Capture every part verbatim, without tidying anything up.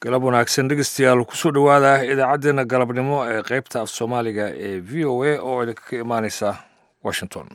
galab wanaagsan dhegeystayaal kusoo dhowaada idaacaddeenna galabnimo ee qaybta af soomaaliga ee v o a oo idinka ka imaaneysa washington.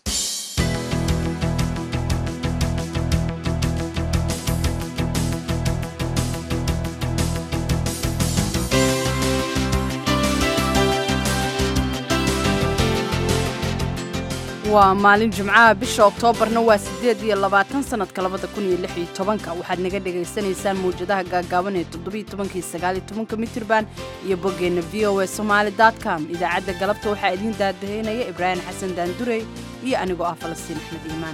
waa maalin jimcaha bisha oktoobarna waa siddeed iyo labaatan sanadka labada kun iyo lix iyo tobanka waxaad naga dhagaysanaysaan mawjadaha gaagaaban ee toddobiyo tobankii sagaaliyo tobanka mitirban iyo boggeenna v o a somaali dot com idaacadda galabta waxaa idiin daadaheynaya ibraahim xasan daandurey iyo anigoo ah falastiin axmed iimaan.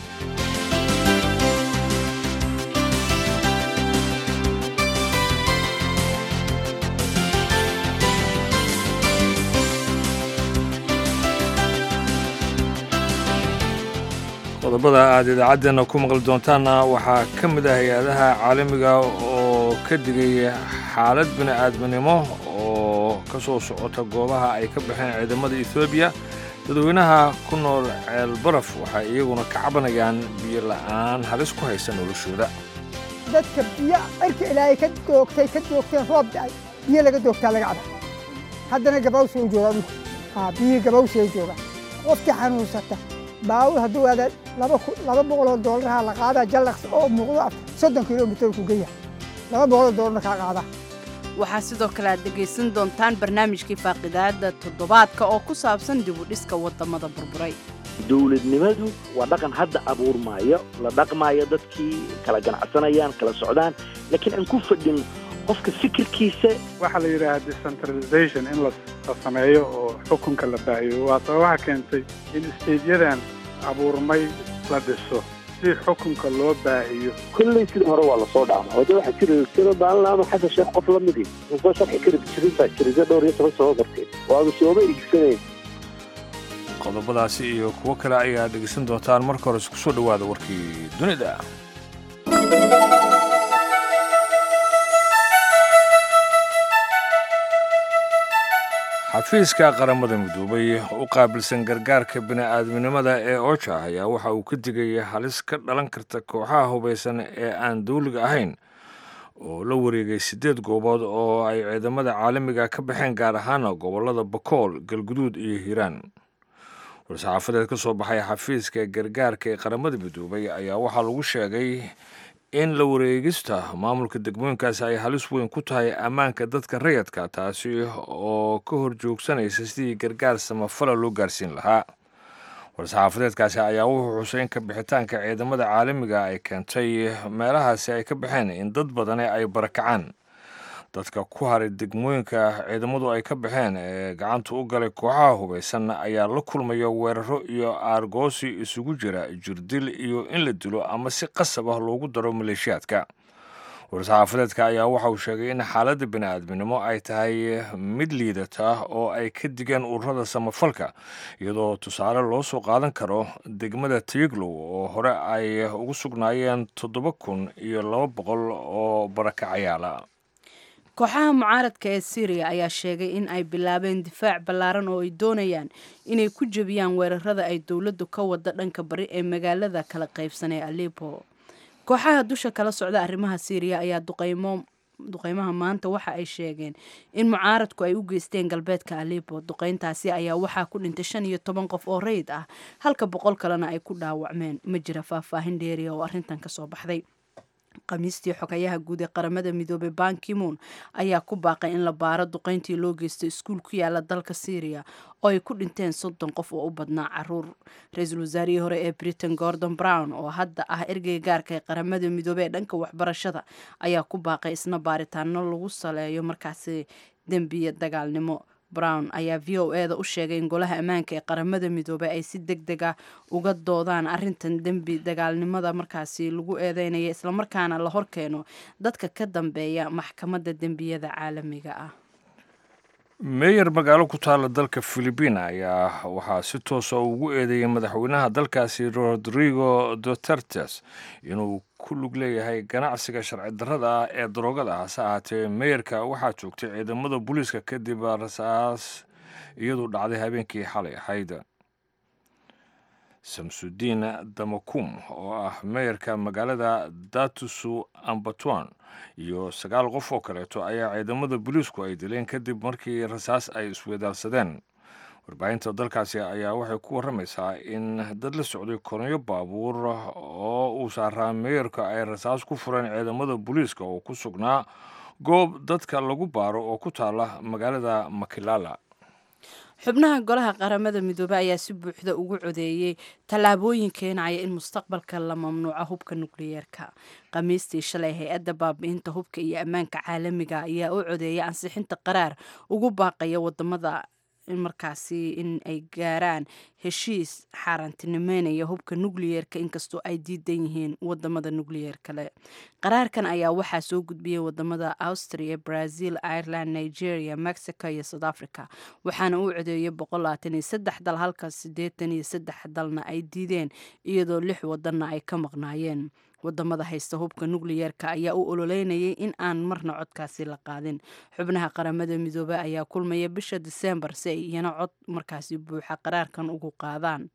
qodobada aad idaacaddeenna ku maqli doontaanna waxaa ka mid ah hay-adaha caalamiga oo ka digay xaalad bini'aadminimo oo ka soo socota goobaha ay ka baxeen ciidamada etoobiya. dadweynaha ku nool ceel baraf waxay iyaguna ka cabanayaan biyo la'aan halis ku haysa noloshooda. dadka biyo cirka ilaahay ka doogtay ka doogteen roob da'ay biyo laga doogtaa laga caba haddana gabawsi u jooga dhulka haa biyo gabawsi ay joogaan qofkii xanuunsata baawur hadduu aada laba boqoloo doolaraha la qaadaa jallaqs oo muuqdo soddon kilomitir ku geeya laba boqoloo doolarna kaa qaadaa. waxaa sidoo kale aad dhegaysan doontaan barnaamijkii faaqidaada toddobaadka oo ku saabsan dib u dhiska waddamada burburay. dawladnimadu waa dhaqan hadda abuurmaayo la dhaqmaayo dadkii kala ganacsanayaan kala socdaan laakiin aan ku fadhin qofka fikirkiisa. waxaa la yidhaahaa decentralization in la sameeyo oo xukunka la baahiyo waa sababaha keentay in isteedyadan abuurmay la dhiso si xukunka loo baahiyo. kulley sidii hore waa lasoo dhaama wada waxaa jira sida baanlaama xasan sheekh qof la midi soo sharxi kari jirin baa jirisa dhowr iyo toban sano darteed waaba sooma iibsanayn. qodobadaasi iyo kuwo kale ayaa dhegeysan doontaan marka hore isku soo dhowaada warkii dunida. xafiiska qaramada midoobay u qaabilsan gargaarka bini'aadminimada ee oja ayaa waxa uu ka digay halis ka dhalan karta kooxaha hubaysan ee aan dawliga ahayn oo la wareegay siddeed goobood oo ay ciidamada caalamiga ka baxeen gaar ahaana gobollada bakool galguduud iyo hiiraan. war-saxaafadeed ka soo baxay xafiiska gargaarka ee qaramada midoobay ayaa waxaa lagu sheegay in la wareegista maamulka degmooyinkaasi ay halis weyn ku tahay ammaanka dadka rayadka taasi oo ka hor joogsanaysa sidii gargaar samafala loo gaarsiin lahaa. war-saxaafadeedkaasi ayaa wuxuu xusay in ka bixitaanka ciidamada caalamiga ay keentay meelahaasi ay ka baxeen in dad badani ay barakacaan. dadka ku haray degmooyinka ciidamadu ay ka baxeen ee gacanta u galay kooxaha hubaysan ayaa la kulmaya weeraro iyo aargoosi isugu jira jirdil iyo in la dilo ama si qasab ah loogu daro maleeshiyaadka. war-saxaafadeedka ayaa waxa uu sheegay in xaaladda bini'aadminimo ay tahay mid liidata oo ay ka digeen ururada samafalka iyadoo tusaale loo soo qaadan karo degmada tiyaglow oo hore ay ugu sugnaayeen toddoba kun iyo laba boqol oo barakacayaala. kooxaha mucaaradka ee syriya ayaa sheegay in ay bilaabeen difaac ballaaran oo ay doonayaan inay ku jebiyaan weerarada ay dowladdu ka wada dhanka bari ee magaalada kala qaybsan ee aleppo. kooxaha dusha kala socda arrimaha syriya ayaa duqeymo duqeymaha maanta waxa ay sheegeen in mucaaradku ay u geysteen galbeedka aleppo. duqeyntaasi ayaa waxaa ku dhintay shan iyo toban qof oo rayid ah halka boqol kalena ay ku dhaawacmeen. ma jira faahfaahin dheeriya oo arrintan ka soo baxday. khamiistii xogayaha guud ee qaramada midoobay ban ki-moon ayaa ku baaqay in la baaro duqeyntii loo geystay iskuul ku yaala dalka syriya oo ay ku dhinteen soddon qof oo u badnaa caruur. ra-iisul wasaarihii hore ee britain gordon brown oo hadda ah ergeyga gaarka ee qaramada midoobey ee dhanka waxbarashada ayaa ku baaqay isna baaritaano lagu saleeyo markaasi dembiya dagaalnimo. brown ayaa v o e da u sheegay in golaha ammaanka ee qaramada midoobey ay si deg deg ah uga doodaan arrintan dembi dagaalnimada markaasi lagu eedeynaya islamarkaana la horkeeno dadka ka dambeeya maxkamadda dembiyada caalamiga ah. meeyer magaalo ku taalla dalka philibiin ayaa waxaa si toosa ugu eedeeyay madaxweynaha dalkaasi rodrigo dutertes inuu ku lug leeyahay ganacsiga sharci darrada ah ee daroogada ah. hase ahaatee meeyerka waxaa joogtay ciidamada booliiska kadib rasaas iyadoo dhacday habeenkii xalay ahayd. samsudiin damakum oo ah meeyarka magaalada datusu ambatuan iyo sagaal qof oo kaleeto ayaa ciidamada booliisku ay dileen kadib markii rasaas ay iswedaarsadeen. warbaahinta dalkaasi ayaa waxay ku warramaysaa in dad la socday koronyo baabuur oo uu saaraa meeyarka ay rasaas ku fureen ciidamada booliiska oo ku sugnaa goob dadka lagu baaro oo ku taala magaalada Makilala. xubnaha golaha qaramada midoobay ayaa si buuxda ugu codeeyay tallaabooyin keenaya in mustaqbalka la mamnuuco hubka nukliyeerka. Khamiistii shalay hay-adda baabi'inta hubka iyo ammaanka caalamiga ayaa u codeeyay ansixinta qaraar ugu baaqaya wadamada in markaasi in ay gaaraan heshiis xaaraantinimeynaya hubka nukliyeerka inkastoo ay diidan yihiin wadamada nukliyeer kale. qaraarkan ayaa waxaa soo gudbiyey wadamada Austria, Brazil, Ireland, Nigeria, Mexico iyo South Africa, waxaana uu codeeyay boqol labaatan iyo saddex dal halka siddeetan iyo saddex dalna ay diideen iyadoo lix wadanna ay ka maqnaayeen. wadamada haysta hubka nukliyeerka ayaa u ololeynayay in aan marna codkaasi la qaadin. xubnaha qaramada midoobay ayaa kulmaya bisha December si ay iyana cod markaasi buuxa qaraarkan ugu qaadaan.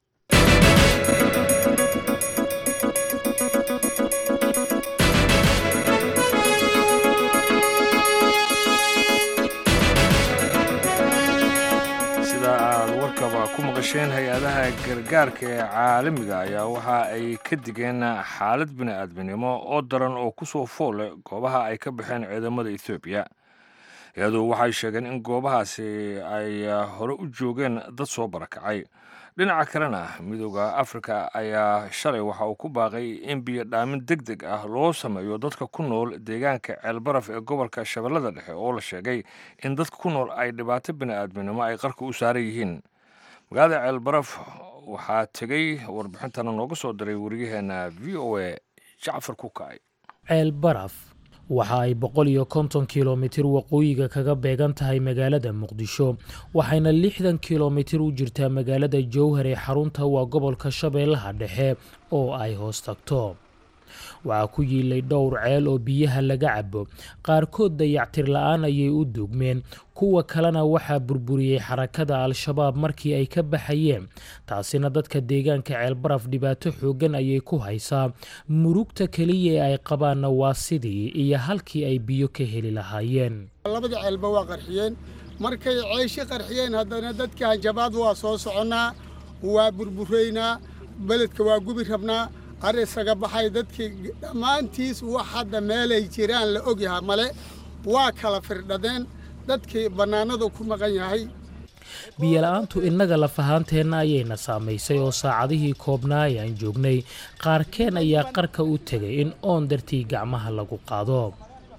ku maqasheen hay-adaha gargaarka ee caalamiga ayaa waxa ay ka digeen xaalad bini'aadminimo oo daran oo ku soo fool leh goobaha ay ka baxeen ciidamada Ethiopia. iyadoo waxay sheegeen in goobahaasi ay hore u joogeen dad soo barakacay. dhinaca kalena midowga Afrika ayaa shalay waxa uu ku baaqay in biyo dhaamin degdeg ah loo sameeyo dadka ku nool deegaanka Ceelbaraf ee gobolka Shabeellada Dhexe oo la sheegay in dadka ku nool ay dhibaato bini'aadminimo ay qarka u saaran yihiin. magaalada Ceelbaraf waxaa tegay warbixintana nooga soo diray wariyaheena V O A Jacfar Kukay. Ceelbaraf waxa ay boqol iyo konton kiiloomitir waqooyiga kaga beegan tahay magaalada Muqdisho, waxayna lixdan kiiloomitir u jirtaa magaalada Jowhar ee xarunta waa gobolka Shabeellaha Dhexe oo ay hoos tagto. waxaa ku yiilay dhowr ceel oo biyaha laga cabo, qaarkood dayactir la'aan ayay u dugmeen, kuwa kalena waxaa burburiyey xarakada Al-Shabaab markii ay ka baxayeen. taasina dadka deegaanka Ceelbaraf dhibaato xoogan ayay ku haysaa. murugta kaliya ee ay qabaanna waa sidii iyo halkii ay biyo ka heli lahaayeen. labada ceelba waa qarxiyeen, markay ceeshi qarxiyeen haddana dadka hanjabaad waa soo soconaa, waa burbureynaa, beledka waa gubi rabnaa, arisaga baxay dadkii dhammaantiis wax hadda meelay jiraan la ogyahay male, waa kala firdhadeen, dadkii bannaanada ku maqan yahay. biyola'aantu innaga lafahaanteenna ayayna saamaysay oo saacadihii koobnaa ayaan joognay qaarkeen ayaa qarka u tegay in oon dartii gacmaha lagu qaado.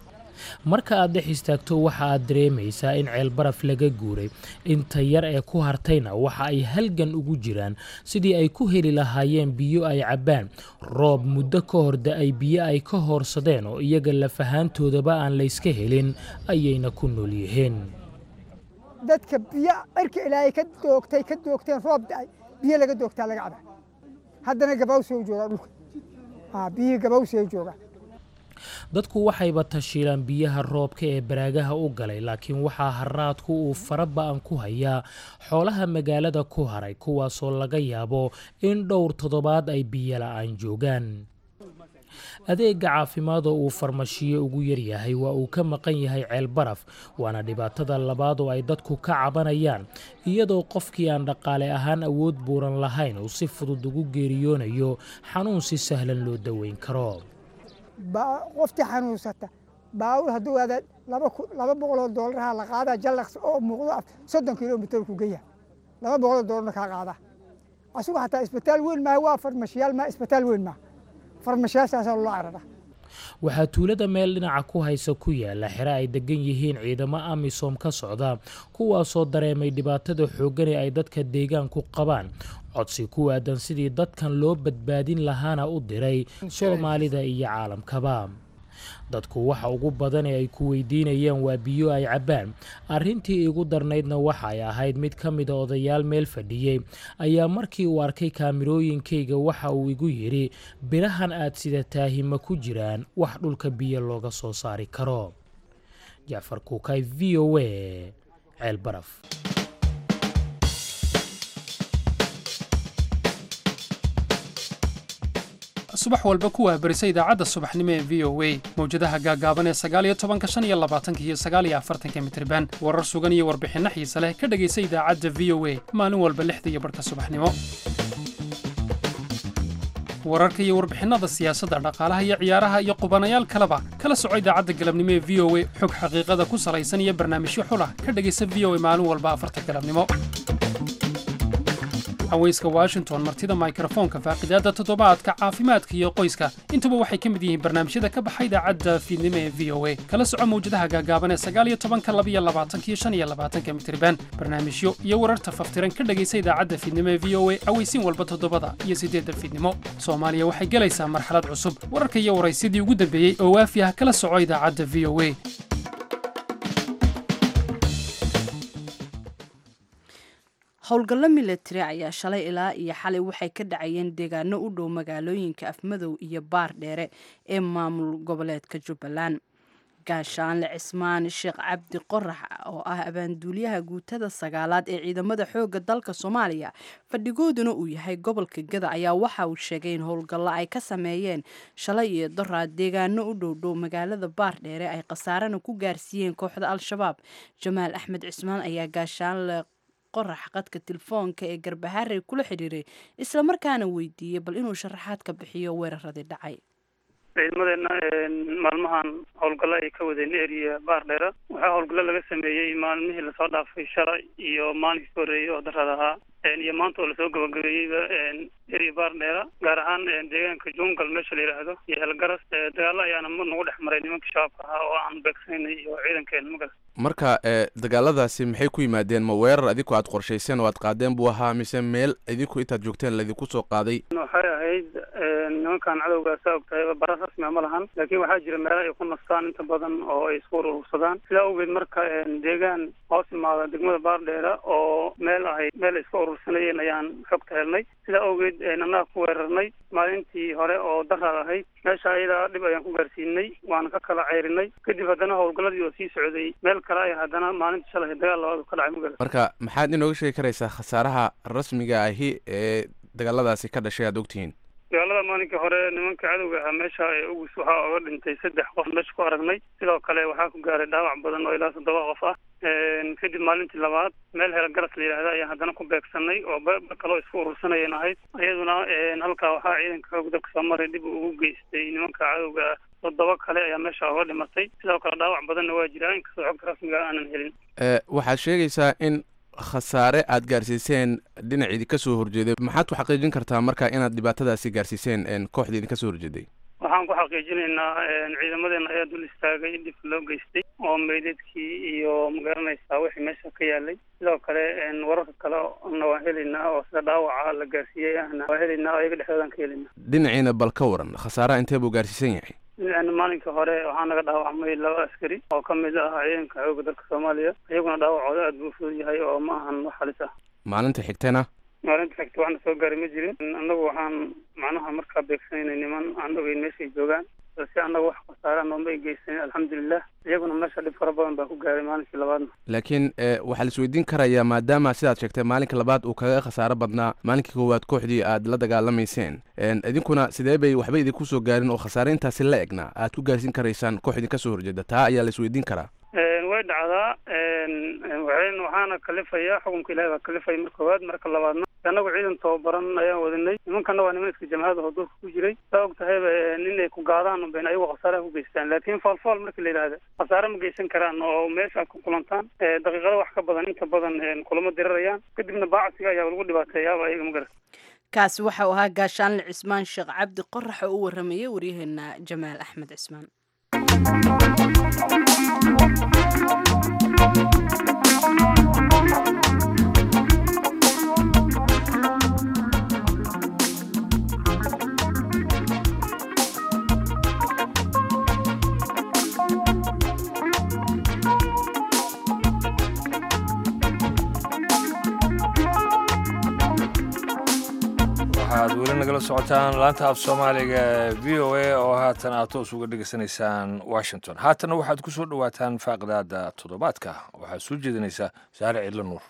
marka aad dhex istaagto waxa aad dareemaysaa in Ceelbaraf laga guuray, inta yar ee ku hartayna waxa ay halgan ugu jiraan sidii ay ku heli lahaayeen biyo ay cabbaan. roob muddo ka hor da'ay biyo ay ka hoorsadeen oo iyaga lafahaantoodaba aan layska helin ayayna ku nool yihiin. dadka biyo cirka ilaahay ka doogtay ka doogteen roob da'ay biyo laga doogtaa laga cabaa. haddana gabawsoo jooga dhulka haa biyo gabawsoo jooga. dadku waxayba tashiilaan biyaha roobka ee baraagaha u galay, laakiin waxaa haraadku uu fara ba'an ku hayaa xoolaha magaalada ku haray, kuwaasoo laga yaabo in dhowr toddobaad ay biyo la'aan joogaan. adeega caafimaad oo uu farmashiyo ugu yaryahay waa uu ka maqan yahay Ceelbaraf, waana dhibaatada labaad oo ay dadku ka cabanayaan, iyadoo qofkii aan dhaqaale ahaan awood buuran lahayn uu si fudud ugu geeriyoonayo xanuun si sahlan loo daweyn karo. qoftii xanuunsata baawur hadduu aada laba boqol oo doolaraha la qaadaa jallaqs oo muuqdo soddon kilomitir ku geeya laba boqol oo doolarna kaa qaadaa. asugu xataa isbitaal weyn maaha, waa farmashiyaal maa isbitaal weyn maaha, farmashiyaashaasaa loo carara. waxaa tuulada meel dhinaca ku haysa ku yaala xero ay degan yihiin ciidamo amisom ka socda, kuwaasoo dareemay dhibaatada xooggan ee ay dadka deegaanku qabaan. codsi ku aadan sidii dadkan loo badbaadin lahaana u diray Soomaalida iyo caalamkaba. dadku waxa ugu badan ee ay ku weydiinayaan waa biyo ay cabbaan. arrintii igu darnaydna waxa ay ahayd mid ka mid a odayaal meel fadhiyey ayaa markii uu arkay kaamirooyinkayga waxa uu igu yidhi, birahan aad sidataahi ma ku jiraan wax dhulka biyo looga soo saari karo. Jacfar Kukay, V O A, Ceelbaraf. subax walba ku wahbarisa idaacadda subaxnimo ee v o a mawjadaha gaagaaban ee sagaal iyo tobanka shan iyo labaatanka iyo sagaal iyo afartanka mitirban warar sugan iyo warbixinno xiise leh ka dhegaysa idaacadda v o a maalin walba lixda iyo barhka subaxnimo. wararka iyo warbixinada siyaasadda dhaqaalaha iyo ciyaaraha iyo qubanayaal kaleba kala soco idaacadda galabnimo ee v o a xog xaqiiqada ku salaysan iyo barnaamijyo xulah ka dhegaysa v o a maalin walba afarta galabnimo. haweyska Washington martida microphone-ka faaqidaada toddobaadka caafimaadka iyo qoyska intuba waxay ka mid yihiin barnaamijyada ka baxay idaacadda fiidnimo ee v o a kala soco mawjadaha gaagaaban ee sagaal iyo tobanka laba iyo labaatanka iyo shan iyo labaatanka mitirban barnaamijyo iyo wararta faftiran ka dhagaysa idaacadda fiidnimo ee v o a aweysiin walba toddobada iyo sideedda fiidnimo. Soomaaliya waxay galaysaa marxalad cusub wararka iyo waraysidii ugu dambeeyey oo waafi ah kala soco idaacadda v o a. howlgallo militari ayaa shalay ilaa iyo xalay waxay ka dhacayeen deegaano u dhow magaalooyinka Afmadow iyo Baar Dheere ee maamul goboleedka Jubbaland. gaashaanle cismaan sheekh cabdi qorax oo ah abaanduuliyaha guutada sagaalaad ee ciidamada xoogga dalka Soomaaliya fadhigooduna uu yahay gobolka Gada ayaa waxa uu sheegay in howlgallo ay ka sameeyeen shalay iyo daraad deegaano u dhow dhow magaalada Baar Dheere ay khasaarana ku gaarsiiyeen kooxda Al-Shabaab. Jamaal Axmed Cismaan ayaa gaashaanle qorax qadka telefoonka ee Garbaharey kula xiriiray isla markaana weydiiyay bal inuu sharaxaad ka bixiyo weeraradii dhacay. ciidamadeena maalmahan howlgallo ay ka wadeen area Baar Dheere waxaa howlgallo laga sameeyey maalmihii lasoo dhaafay shalay iyo maalinkii horeeyay oo darrada ahaa iyo maanta oo lasoo gabagabeeyey area Baar Dheere gaar ahaan deegaanka Jungal meesha la yiraahdo iyo Helgaras dagaalo ayaana nagu dhex maray nimanka shabaabka ah oo aan beegsanay iyo ciidankeena magas. marka dagaaladaasi maxay ku yimaadeen ma weerar adigu aad qorshayseen oo aad qaadeen buu ahaa mise meel adigu intaad joogteen la idinku soo qaaday? waxay ahayd nimankan cadowga saabtay bara rasmi ma lahan laakiin waxaa jira meelo ay ku nastaan inta badan oo ay isku urursadaan sida awgeed marka deegaan hoos imaada degmada Baar Dheere oo meel ahayd meel isku urursanayeen ayaan xogta helnay sida awgeed annaga ku weerarnay maalintii hore oo darrada ahayd meesha ayada dib ayaan ku gaarsiinay waan ka kala ceyrinay kadib haddana howlgaladii oo sii socday meel kale ay haddana maalinta shalay dagaal labaad ka dhacay magal. marka maxaad inooga sheegi karaysaa khasaaraha rasmiga ahi ee dagaaladaasi ka dhashay aad ogtihiin? dagaalada maalinka hore nimanka cadowga ah meesha ay ugu waxaa uga dhintay saddex qof meesha ku aragnay sidoo kale waxaa ku gaaray dhaawac badan oo ilaa toddoba qof ah kadib maalintii labaad meel Helgaras la yiraahdo ayaan haddana ku beegsanay oo kaloo isku urursanayeen ahayd iyaduna halkaa waxaa ciidanka xoogga dalka Soomaaliya dib ugu geystay nimanka cadowga toddoba kale ayaa meesha uga dhimatay sidoo kale dhaawac badanna waa jira inkastoo xogta rasmiga aanan helin. waxaad sheegaysaa in khasaare aad gaarsiiseen dhinac idinka soo horjeeday maxaad ku xaqiijin kartaa marka inaad dhibaatadaasi gaarsiiseen kooxda idinka soo horjeeday? waxaan ku xaqiijinaynaa ciidamadeena ayaa dul istaagay dib loo geystay oo meydadkii iyo magaranaysaa wixii meesha ka yaalay sidoo kale wararka kale na waan helaynaa oo sida dhaawaca la gaarsiiyey ahna waan helaynaa ayaga dhexdoodaan ka helaynaa. dhinaciina bal ka waran khasaaraha intee buu gaarsiisan yahay? maalinka hore waxaa naga dhaawacmay laba askari oo ka mid ah ciidanka xoogga dalka Soomaaliya iyaguna dhaawacooda aad buu fudud yahay oo ma ahan wax halis ah. maalinta xigtana maalinta xigta waxna soo gaaray ma jirin annagu waxaan macnaha markaa beegsanaynay niman aan ogeyn meeshay joogaan balse annaga wax khasaara nooma geysanay alxamdulilah iyaguna meesha dhib fara badan baa ku gaaray maalinkii labaadna. laakiin waxaa la isweydiin karayaa maadaama sidaad sheegtay maalinka labaad uu kaga khasaaro badnaa maalinkii koowaad kooxdii aad la dagaalamayseen idinkuna sidee bay waxba idinku soo gaarin oo khasaare intaasi la egna aad ku gaarsiin karaysaan koox idinka soo horjeeda taa ayaa la isweydiin karaa. way dhacdaa waxaana kalifaya xukunka ilaahay baa kalifaya marka koowaad marka labaadna annagu ciidan tababaran ayaan wadinay nimankana waa niman iska jamhada oo dhulka ku jiray saa og tahayba inay ku gaadaan unbayn ayagu khasaaraha ku geystaan laakiin foolfool markii la yidhaahda khasaare ma geysan karaan oo meesha ku kulantaan daqiiqado wax ka badan inta badan kulamo dirarayaan kadibna baacsiga ayaa lagu dhibaateeyaaba ayaga ma garan. kaasi waxa uu ahaa gaashaanle cismaan sheekh cabdi qorax oo u waramayay waryaheena Jamaal Axmed Cismaan. waxaad weli nagala socotaan laanta af soomaaliga v o a oo haatan aad toos uga dhegaysanaysaan washington haatana waxaad ku soo dhowaataan faaqidaada toddobaadka waxaad soo jeedinaysaa saare cidlo nuur.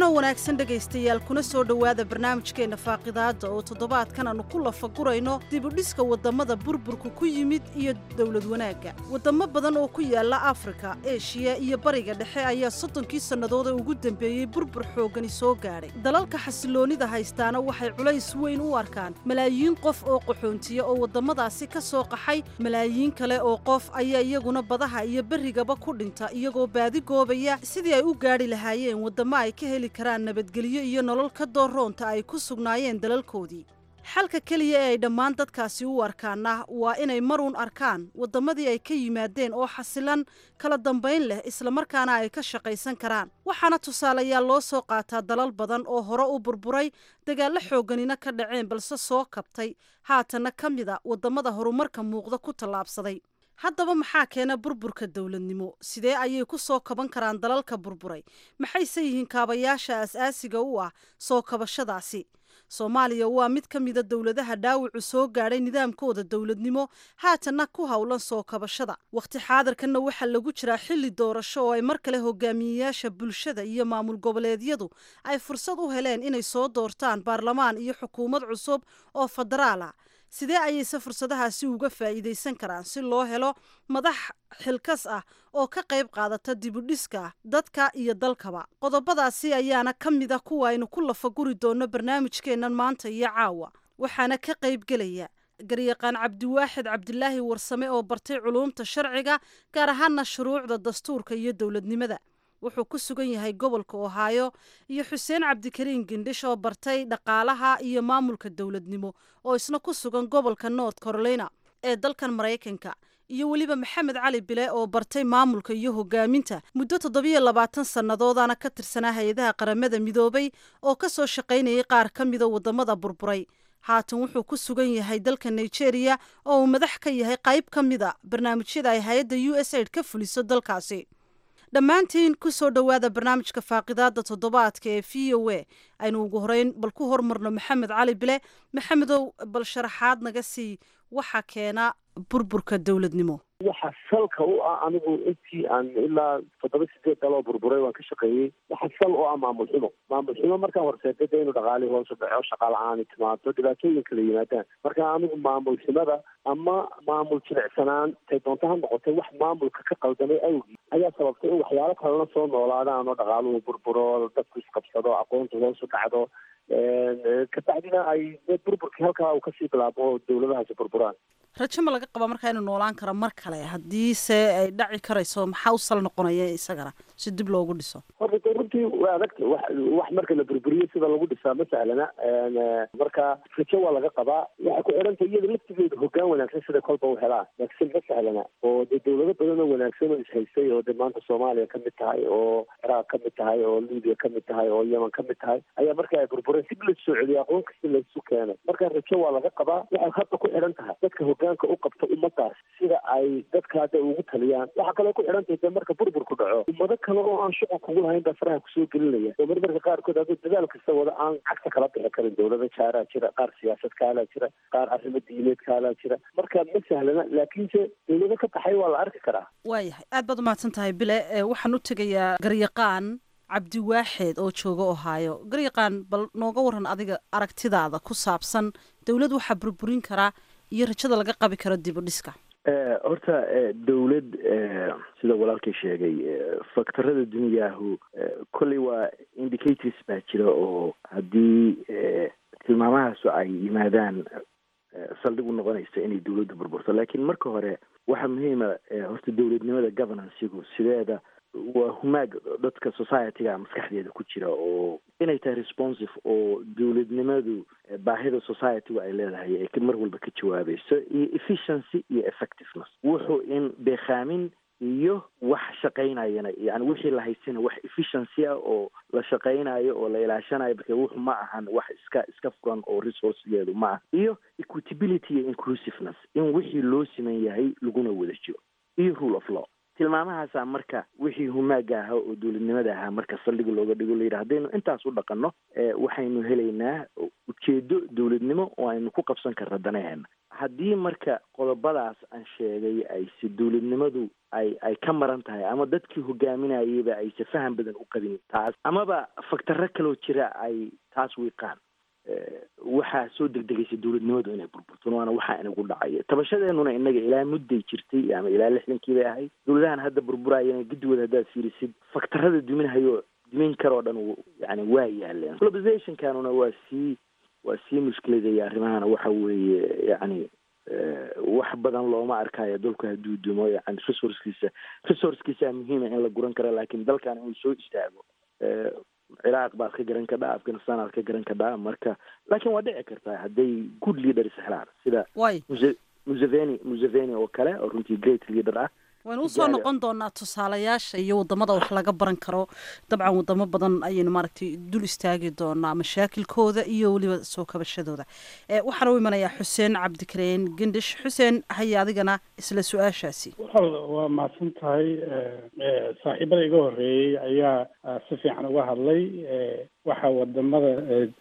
wacanoo wanaagsan dhegaystayaal kuna soo dhowaada barnaamijkeenna faaqidaadda oo toddobaadkan aanu ku lafagurayno dibudhiska waddammada burburka ku yimid iyo dowlad wanaagga waddamo badan oo ku yaalla afrika eshiya iyo bariga dhexe ayaa soddonkii sannadood ee ugu dambeeyey burbur xooggani soo gaadhay dalalka xasiloonnida haystaana waxay culays weyn u arkaan malaayiin qof oo qaxoontiya oo waddamadaasi ka soo qaxay malaayiin kale oo qof ayaa iyaguna badaha iyo berrigaba ku dhinta iyagoo baadi goobaya sidii ay u gaadhi lahaayeen waddamo ay ka heli karaan nabadgelyo iyo nolol ka dooroonta ay ku sugnaayeen dalalkoodii xalka keliya ee ay dhammaan dadkaasi u arkaana waa inay maruun arkaan waddamadii ay ka yimaadeen oo xasilan kala dambayn leh islamarkaana ay ka shaqaysan karaan waxaana tusaalayaal loo soo qaataa dalal badan oo hore u burburay dagaallo xoogganina ka dhaceen balse soo kabtay haatanna ka mida waddamada horumarka muuqda ku tallaabsaday haddaba maxaa keena burburka dowladnimo sidee ayay ku soo kaban karaan dalalka burburay maxayse yihiin kaabayaasha as-aasiga u ah soo kabashadaasi soomaaliya waa mid ka mida dowladaha dhaawacu soo gaadhay nidaamkooda dowladnimo haatanna ku howlan soo kabashada wakhti xaadirkanna waxaa lagu jiraa xilli doorasho oo ay mar kale hogaamiyeyaasha bulshada iyo maamul goboleedyadu ay fursad u heleen inay soo doortaan baarlamaan iyo xukuumad cusub oo federaala sidee ayayse fursadahaasi uga faa'iidaysan karaan si loo helo madax xilkas ah oo ka qayb qaadata dibudhiska dadka iyo dalkaba qodobadaasi ayaana ka mid a kuwa aynu ku lafaguri doonno barnaamijkeennan maanta iyo caawa waxaana ka qayb gelaya garyaqaan cabdiwaaxid cabdilaahi warsame oo bartay culuumta sharciga gaar ahaana shuruucda dastuurka iyo dowladnimada wuxuu ku sugan yahay gobolka ohaayo iyo xuseen cabdikariin gindhish oo bartay dhaqaalaha iyo maamulka dowladnimo oo isna ku sugan gobolka north carolina ee dalkan maraykanka iyo weliba maxamed cali bile oo bartay maamulka iyo hogaaminta muddo toddobiyo labaatan sannadoodana ka tirsanaa hay-adaha qaramada midoobay oo ka soo shaqaynayay qaar ka mida waddamada burburay haatan wuxuu ku sugan yahay dalka nigeria oo uu madax ka yahay qayb ka mida barnaamijyada ay hay-adda u s aid ka fuliso dalkaasi dhammaantiin ku soo dhowaada barnaamijka faaqidaadda toddobaadka ee v o a aynu ugu horeyn bal ku hormarno maxamed cali bile maxamedow bal sharaxaad naga sii waxa keena burburka dowladnimo waxa salka u ah anigu intii aan ilaa toddoba sideed daloo burburay waan ka shaqeeyey waxa sal u ah maamul xumo maamul xumo markaan horseedada inuu dhaqaali hoos u dhaco shaqa la-aani timaado dhibaatooyin kala yimaadaan marka anigu maamul xumada ama maamul jilicsanaan tay doonto ha noqotay wax maamulka ka qaldamay awgii ayaa sababtay in waxyaalo kalena soo noolaadaan oo dhaqaaluhu burburo dadku isqabsado aqoontu hoos u dhacdo kabacdina ay burburkii halkaa uu kasii bilaabo oo dowladahaasi burburaan rajo ma laga qaba markaa inuu noolaan karo mar kale haddiise ay dhaci karayso maxaa u sal noqonaya isagana si dib loogu dhiso horta de runtii waa adagta wax wax marka la burburiyo sida lagu dhisaa ma sahlana marka rajo waa laga qabaa waxay ku xidhanta iyada laftigeeda hoggaan wanaagsan sida kolba u helaan laakiin ma sahlana oo dee dowlado badan oo wanaagsan oo ishaystay oo de maanta soomaaliya ka mid tahay oo ciraaq ka mid tahay oo libiya ka mid tahay oo yeman ka mid tahay ayaa marka ay burbureen si la soo celiyo aqoon kasta laisu keenay marka rajo waa laga qabaa waxay hadda ku xidhan tahay dadka hoggaanka u qabta ummadaas sida ay dadka hadda ugu taliyaan waxaa kaloo ku xidhan tahay de marka burburku dhaco ummado kale oo aan shuqul kugu lahayn baa faraha kusoo gelinaya oo marmarka qaarkood haduu dadaal kasta wada aan cagta kala bixi karin dowlada jaaraa jira qaar siyaasad kaalaa jira qaar arrimo diimeed kaalaa jira marka ma sahlana laakiinse dowlado ka baxay waa la arki karaa waayahay aad baad umahadsan tahay bile waxaan u tegayaa garyaqaan cabdiwaaxeed oo jooga ohaayo garyaqaan bal nooga waran adiga aragtidaada ku saabsan dowlad waxaa burburin karaa iyo rajada laga qabi karo dib u dhiska horta dowlad sida walaalkay sheegay faktorada duniyaahu kolley waa indicators baa jira oo haddii tilmaamahaasu ay yimaadaan saldhig u noqonaysa inay dowladda burburto laakiin marka hore waxaa muhiima horta dowladnimada governancegu sideeda waa humaag dadka society-ga maskaxdeeda ku jira oo inay tahay responsive oo dowladnimadu baahida society-gu ay leedahay ay mar walba ka jawaabayso iyo efficiency iyo effectiveness wuxuu in beekaamin iyo wax shaqaynayana yani wixii la haysana wax efficiency ah oo la shaqaynayo oo la ilaashanayo marka wuxu ma ahan wax iska iska furan oo resourcegeedu ma ah iyo equitability iyo inclusiveness in wixii loo siman yahay laguna wada jiro iyo rule of law tilmaamahaasaa marka wixii humaaga ahaa oo dowladnimada ahaa marka saldhiga looga dhigo layidhi haddaynu intaas u dhaqanno waxaynu helaynaa ujeedo dowladnimo oo aynu ku qabsan karna danaheena haddii marka qodobadaas aan sheegay ay si dawladnimadu ay ay ka maran tahay ama dadkii hogaaminayayba aysa faham badan u qabin taas amaba faktarro kaloo jira ay taas wiiqaan waxaa soo degdegaysa dawladnimadu inay burburto waana waxaa inagu dhacaya tabashadeenuna inaga ilaa mudday jirtay ama ilaa lixdankii bay ahayd dawladahan hadda burburayana guddigood haddaad fiirisid faktarada duminahayo dumin karoo dhan yani waa yaaleen globalizationkanuna waa sii waa sii mushkiladaya arrimahana waxa weeye yani wax badan looma arkayo dalku hadduu dumo yani resourcekiisa resourcekiisa muhiima in la guran karo laakiin dalkan inuu soo istaago ciraaq baad ka garan kadhaa afghanistan aad ka garan kadhaa marka laakiin waa dhici kartaa hadday good leaders helaan sida museveni museveni oo kale oo runtii great leader ah waynu usoo noqon doonaa tusaalayaasha iyo wadamada wax laga baran karo dabcan wadamo badan ayaynu maaragtay dul istaagi doonaa mashaakilkooda iyo weliba soo kabashadooda waxaana u imanayaa xuseen cabdikareen gendhish xuseen haya adigana isla su-aashaasi waa mahadsan tahay saaxiibada iga horeeyey ayaa si fiican uga hadlay waxa wadamada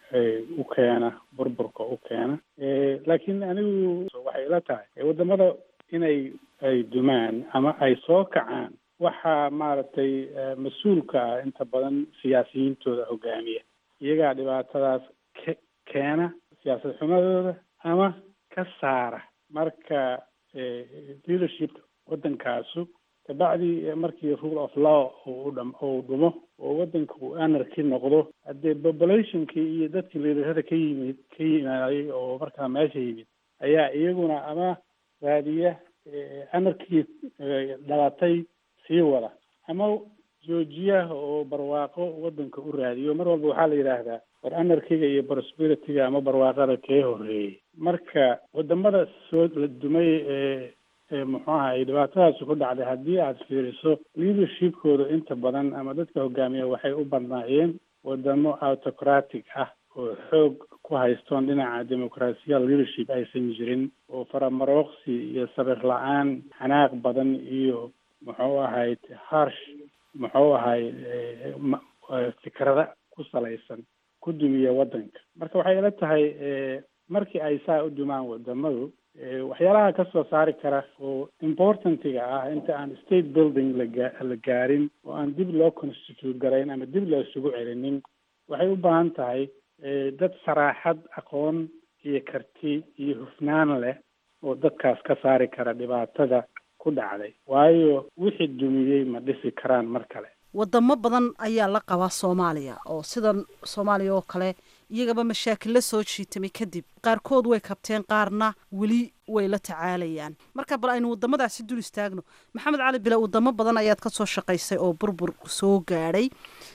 u keena burburka u keena laakiin anigu waxay ila tahay wadamada inay ay dumaan ama ay soo kacaan waxaa maaragtay mas-uulka ah inta badan siyaasiyiintooda hogaamiya iyagaa dhibaatadaas ka keena siyaasad xumadooda ama ka saara marka leadership waddankaasu kabacdi markii rule of law uu dham uu dhumo oo waddanka uu anarchy noqdo haddee populationkii iyo dadkii leaderada ka yimid ka yimaaday oo markaa meesha yimid ayaa iyaguna ama raadiya anarkii dhalatay sii wada ama joojiyaha oo barwaaqo waddanka u raadiyo mar walba waxaa la yidhaahdaa war anarkiga iyo prosperity-ga ama barwaaqada kee horeeyey marka wadamada soo la dumay ee ee muxuu ahay dhibaatadaasi ku dhacday haddii aad fiiriso leadershipkooda inta badan ama dadka hogaamiya waxay u badnaayeen wadamo autocratic ah oo xoog ku haystoon dhinaca dimuqraasiya leadership aysan jirin oo faramarooqsi iyo sabir la-aan xanaaq badan iyo muxuu ahayd harsh muxuu ahay fikrada ku salaysan ku dumiya waddanka marka waxay ila tahay markii ay saa u dumaan wadamadu waxyaalaha ka soo saari kara oo importantiga ah inta aan state building laga la gaarin oo aan dib loo constitute garayn ama dib loo isugu celinin waxay u baahan tahay dad saraaxad aqoon iyo karti iyo hufnaan leh oo dadkaas ka saari kara dhibaatada ku dhacday waayo wixii dumiyey ma dhisi karaan mar kale wadamo badan ayaa la qabaa soomaaliya oo sidan soomaaliya oo kale iyagaba mashaakil la soo jiitamay kadib qaarkood way kabteen qaarna weli way la tacaalayaan marka bal aynu wadamadaasi dul istaagno maxamed cali bile wadamo badan ayaad ka soo shaqaysay oo burbur soo gaadhay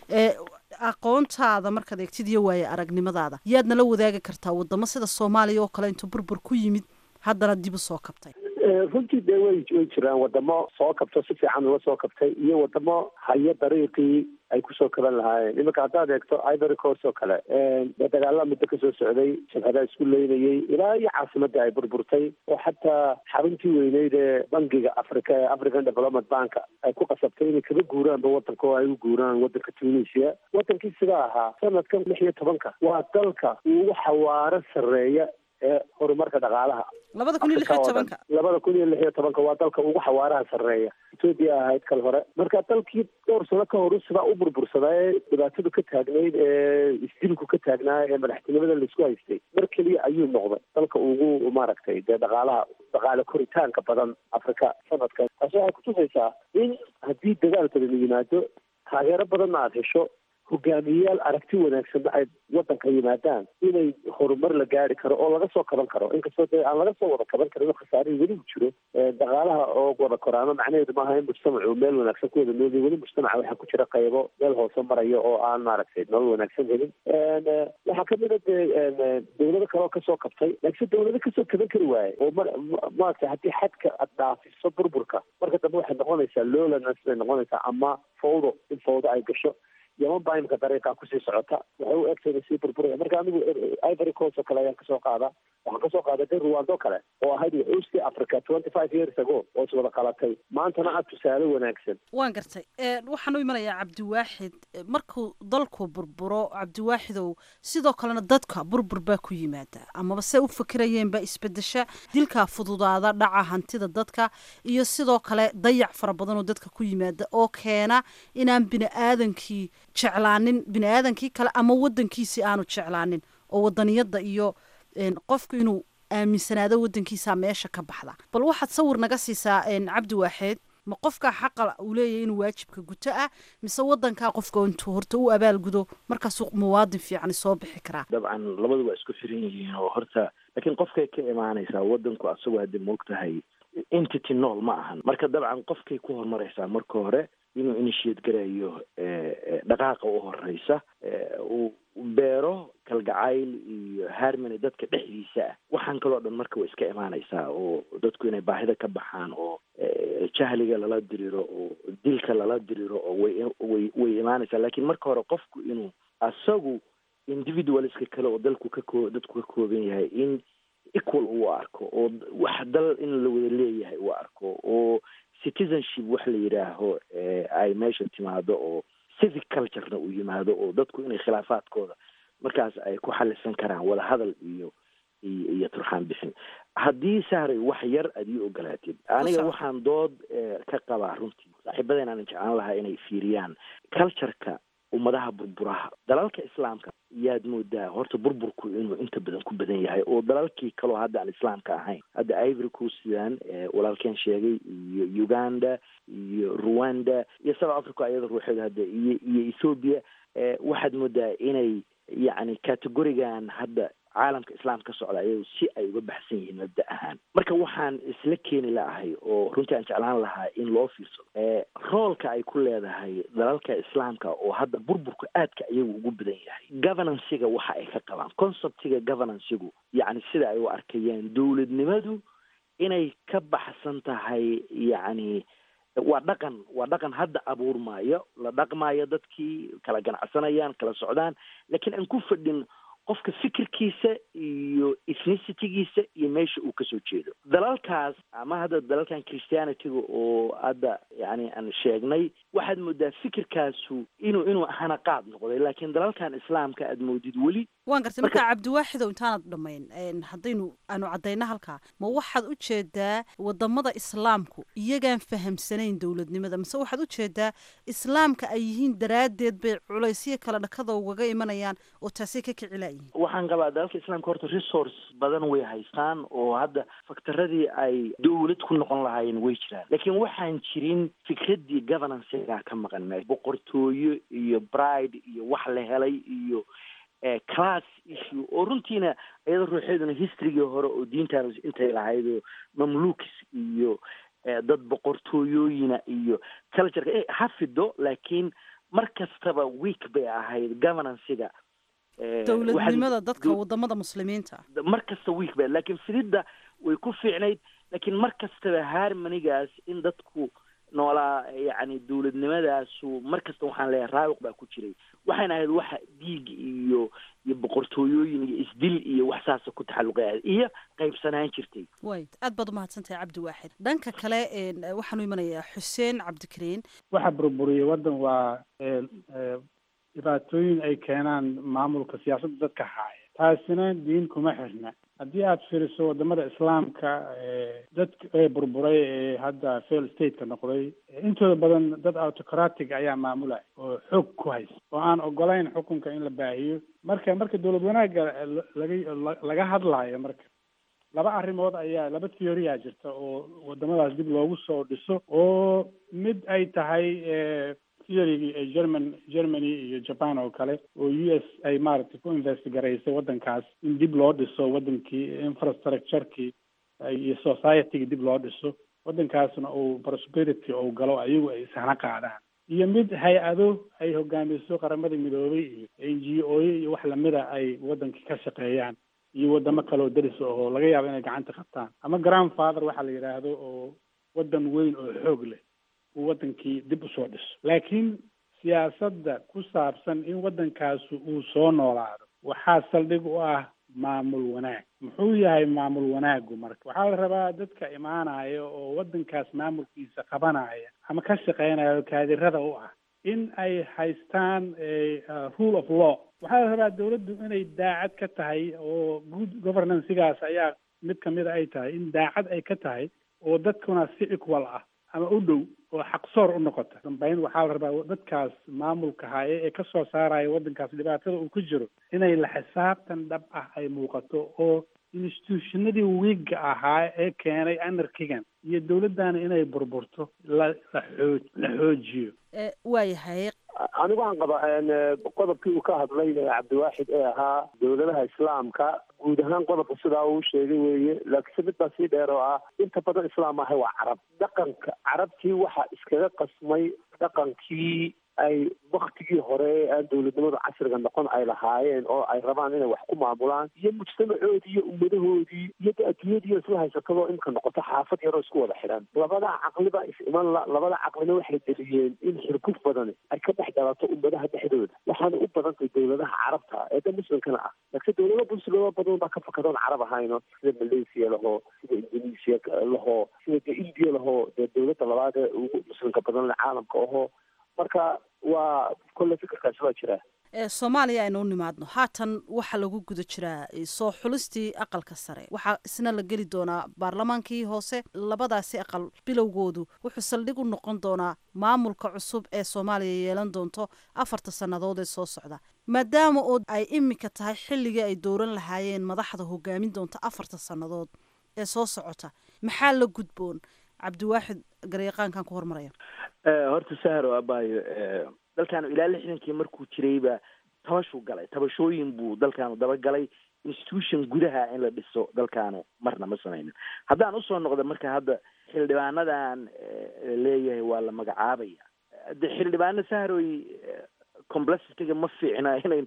aqoontaada markaad eegtid iyo waaye aragnimadaada yaadna la wadaagi kartaa wadamo sida soomaaliya oo kale intuu burbur ku yimid haddana dib u soo kabtay runtii dee way way jiraan wadamo soo kabto si fiican ula soo kabtay iyo wadamo hayo dariiqii ay kusoo kaban lahaayeen iminka haddaad eegto ivory coast oo kale dagaala muddo kasoo socday jabhadaa isku leynayay ilaa iyo caasimadda ay burburtay oo xataa xaruntii weyneyd ee bangiga africa ee african development bank ay ku qasabtay inay kaga guuraanba waddanka oo ay u guuraan waddanka tunisia waddankii sidaa ahaa sanadkan lix iyo tobanka waa dalka ugu xawaaro sarreeya ee horumarka dhaqaalaha labada kun iyo lix iyo tobanka labada kun iyo lix iyo tobanka waa dalka ugu xawaaraha sarreeya etoobiya ahayd kal hore marka dalkii dhowr sano ka hor sidaa u burbursadaa ee dhibaatadu ka taagnayd ee isdilku ka taagnaa ee madaxtinimada laisku haystay mar keliya ayuu noqday dalka ugu maaragtay dee dhaqaalaha dhaqaale koritaanka badan afrika sanadkan taasi waxay kutusaysaa in haddii dagaal badan yimaado taageero badanna aada hesho hogaamiyeyaal aragti wanaagsanna ay waddanka yimaadaan inay horumar la gaari karo oo laga soo kaban karo inkastoo dee aan laga soo wada kaban karin oo khasaarihii weli u jiro dhaqaalaha oo wada koraano macnaheedu maaha in mujtamacu meel wanaagsan ku wada noolyahy weli mujtamaca waxaa ku jira qaybo meel hoose maraya oo aan maaragtay nolol wanaagsan helin waxaa kamid a dee dawlado kale oo kasoo kabtay laakiinse dawlado kasoo kaban kari waaye oo ma maaragtay haddii xadka aad dhaafiso burburka marka dambe waxay noqonaysaa lowlaness bay noqonaysaa ama fawdo in fawdo ay gasho yaman baa imika dariiqaa kusii socota waxay u egtay sii burburaya marka anigu ivory coast oo kale ayaan kasoo qaada waxaan kasoo qaadatay ruwando kale oo ahayd wuxuusti africa twenty five years ago oo is wada qalatay maantana aad tusaale wanaagsan waan gartay waxaan u imanayaa cabdiwaaxid markuu dalku burburo cabdiwaaxidow sidoo kalena dadka burbur baa ku yimaada amaba se u fikirayeen baa isbedesha dilkaa fududaada dhaca hantida dadka iyo sidoo kale dayac fara badan oo dadka ku yimaada oo keena inaan bini aadankii jeclaanin bini aadankii kale ama wadankiisii aanu jeclaanin oo wadaniyada iyo qofku inuu aaminsanaado wadankiisa meesha ka baxda bal waxaad sawir naga siisaa cabdiwaaxid ma qofka xaqa uu leeyahay inuu waajibka guto ah mise wadanka qofka intuu horta u abaalgudo markaasuu muwaadin fiican soo bixi karaa dabcan labadu waa isku xiran yihiin oo horta laakiin qofkay ka imaanaysaa wadanku asagoo hadda moogtahay entity nool ma ahan marka dabcan qofkay ku horumaraysaa marka hore inuu initiate garayo dhaqaaqa u horeysa uu beero kalgacayl iyo harmony dadka dhexdiisa ah waxaan kaloo dhan marka way iska imaanaysaa oo dadku inay baahida ka baxaan oo jahliga lala diriro oo dilka lala diriro oo way way way imaanaysaa laakiin marka hore qofku inuu asagu individualska kale oo dalku ka koo dadku ka kooban yahay in equal uu arko oo wax dal in la wada leeyahay uu arko oo citizenship wax la yidhaaho ay meesha timaado oo civic culturena uu yimaado oo dadku inay khilaafaadkooda markaas ay ku xalisan karaan wada hadal iyo iyo iyo turxaan bixin haddii sahray wax yar aad ii ogolaatid aniga waxaan dood ka qabaa runtii saaxiibadeen aan jeclaan lahaa inay fiiriyaan cultureka ummadaha burburaha dalalka islaamka yaad moodaa horta burburku inuu inta badan ku badan yahay oo dalalkii kaloo hadda aan islaamka ahayn hadda ivory coast sidaan walaalkeen sheegay iyo uganda iyo rwanda iyo south africa ayada ruuxeeda hadda iyo iyo ethoopia waxaad moodaa inay yacni categorigan hadda caalamka islaamka ka socda ayagu si ay uga baxsan yihiin mabda ahaan marka waxaan isla keeni lahay oo runtii aan jeclaan lahaa in loo fiirsado roolka ay ku leedahay dalalka islaamka oo hadda burburka aadka ayagu ugu badan yahay governancega waxa ay ka qabaan conceptiga governancegu yacni sida ay u arkayeen dowladnimadu inay ka baxsan tahay yacni waa dhaqan waa dhaqan hadda abuurmaayo la dhaqmaayo dadkii kala ganacsanayaan kala socdaan laakiin aan ku fadhin qofka fikirkiisa iyo ethnicity-giisa iyo meesha uu kasoo jeedo dalalkaas ama hadda dalalkan christianityga oo hadda yani aan sheegnay waxaad moodaa fikirkaasu inuu inuu ahana qaad noqday laakiin dalalkan islaamka aad moodid weli waan gartay marka cabdiwaaxidow intaanad dhamayn haddaynu aanu caddayno halkaa ma waxaad u jeedaa wadamada islaamku iyagaan fahamsanayn dowladnimada mise waxaad u jeedaa islaamka ay yihiin daraaddeed bay culaysyo kale dhakada ugaga imanayaan oo taasi ka kicilaayihin waxaan qabaa dalalka islaamka horta resource badan way haystaan oo hadda faktaradii ay dowlad ku noqon lahaayeen way jiraan laakiin waxaan jirin fikraddii governancega ka maqan meesha boqortooyo iyo bride iyo wax la helay iyo class issue oo runtiina iyada ruuxeeduna historygii hore oo diintaan intay lahayd oo mamlukis iyo dad boqortooyooyina iyo cultureka ha fido laakiin mar kastaba week bay ahayd governancega dowladnimada dadka wadamada muslimiinta mar kasta week ba laakiin fididda way ku fiicnayd laakiin mar kastaba harmonigaas in dadku noolaa yani dowladnimadaasu mar kasta waxaan leeyahay raawiq baa ku jiray waxayna ahayd waxa dhiig iyo iyo boqortooyooyin iyo isdil iyo wax saasa ku taxalluqay iyo qaybsanaan jirtay way aad baad umahadsantahay cabdiwaaxid dhanka kale waxaan u imanayaa xuseen cabdikariin waxa burburiyay wadan waa dhibaatooyin ay keenaan maamulka siyaasadda dadka haaya taasina diin kuma xirna haddii aad fiiriso wadamada islaamka dadka ee burburay ee hadda fail stateka noqday intooda badan dad autocratic ayaa maamulaya oo xoog ku haysta oo aan ogolayn xukunka in la baahiyo marka marka dowlad wanaagga laga laga hadlaayo marka laba arrimood ayaa laba theoria jirta oo wadamadaas dib loogu soo dhiso oo mid ay tahay theory german germany iyo japan oo kale oo u s ay maaragtay ku investigaraysay wadankaas in dib loo dhiso wadankii infrastructurekii iyo society-ga dib loo dhiso wadankaasna uu prosperity uu galo ayagu ay sahna qaadaan iyo mid hay-ado ay hogaamiso qaramada midoobay iyo n g o iyo wax lamida ay wadankii ka shaqeeyaan iyo wadamo kaleoo daris oo laga yaabo inay gacanta qabtaan ama grandfather waxaa la yidhaahdo oo wadan weyn oo xoog leh uu wadankii dib usoo dhiso laakiin siyaasadda ku saabsan in waddankaasi uu soo noolaado waxaa saldhig u ah maamul wanaag. muxuu yahay maamul wanaagu marka? waxaa la rabaa dadka imaanaya oo waddankaas maamulkiisa qabanaya ama ka shaqeynaya oo kaadirada u ah in ay haystaan rule of law. waxaa la rabaa dawladdu inay daacad ka tahay oo good governancegaas ayaa mid kamida ay tahay in daacad ay ka tahay oo dadkuna si equal ah ama u dhow oo xaqsoor u noqota. dambeyn waxaa la rabaa dadkaas maamulka haya ee kasoo saaraya waddankaas dhibaatada uu ku jiro inay la xisaabtan dhab ah ay muuqato oo institutionadii wiiga ahaa ee keenay anarkigan iyo dawladdana inay burburto la la xooj la xoojiyo. waayahay anigu aan qaba qodobkii uu ka hadlay cabdiwaaxid ee ahaa dawladaha islaamka guud ahaan qodobka sidaa uu sheegay weeye, laakiinse mid baa sii dheer oo ah inta badan islaam ahay waa carab. dhaqanka carabtii waxaa iskaga qasmay dhaqankii ay waktigii hore ee aan dawladnimadu casriga noqon ay lahaayeen oo ay rabaan inay wax ku maamulaan, iyo mujtamacoodii iyo ummadahoodii iyo adduunyadii isla haysatadoo imka noqoto xaafad yaroo isku wada xidhan. labada caqliba is iman la labada caqlina waxay deliyeen in xirguf badan ay ka dhex dhalato ummadaha dhexdooda. waxaana u badantay dawladaha carabta ee da muslimkana ah, laakiin dawlado muslimo badan baa ka fakadoon carab ahayno, sida malaysia lahoo, sida indonesia lahoo, sida de india lahoo, dee dawladda labaad ee ugu muslimka badan caalamka ahoo. marka waa kolle fikirkaasi waa jiraa. soomaaliya aynu u nimaadno haatan waxaa lagu guda jiraa soo xulistii aqalka sare. waxaa isna la geli doonaa baarlamaankii hoose. labadaasi aqal bilowgoodu wuxuu saldhig u noqon doonaa maamulka cusub ee soomaaliya yeelan doonto afarta sannadood ee soo socda. maadaama oo ay imika tahay xilligii ay dowran lahaayeen madaxda hogaamin doonta afarta sannadood ee soo socota, maxaa la gudboon? cabdiwaaxid garyaqaankan ku hormaraya. horta sahro abaayo dalkaanu ilaa lixdankii markuu jirayba tabashuu galay, tabashooyin buu dalkaanu dabagalay. institution gudaha in la dhiso dalkaanu marna ma samaynin. haddaan usoo noqda marka hadda xildhibaanadan leeyahay waa la magacaabaya, de xildhibaano sahroy complexitiga ma fiicna inay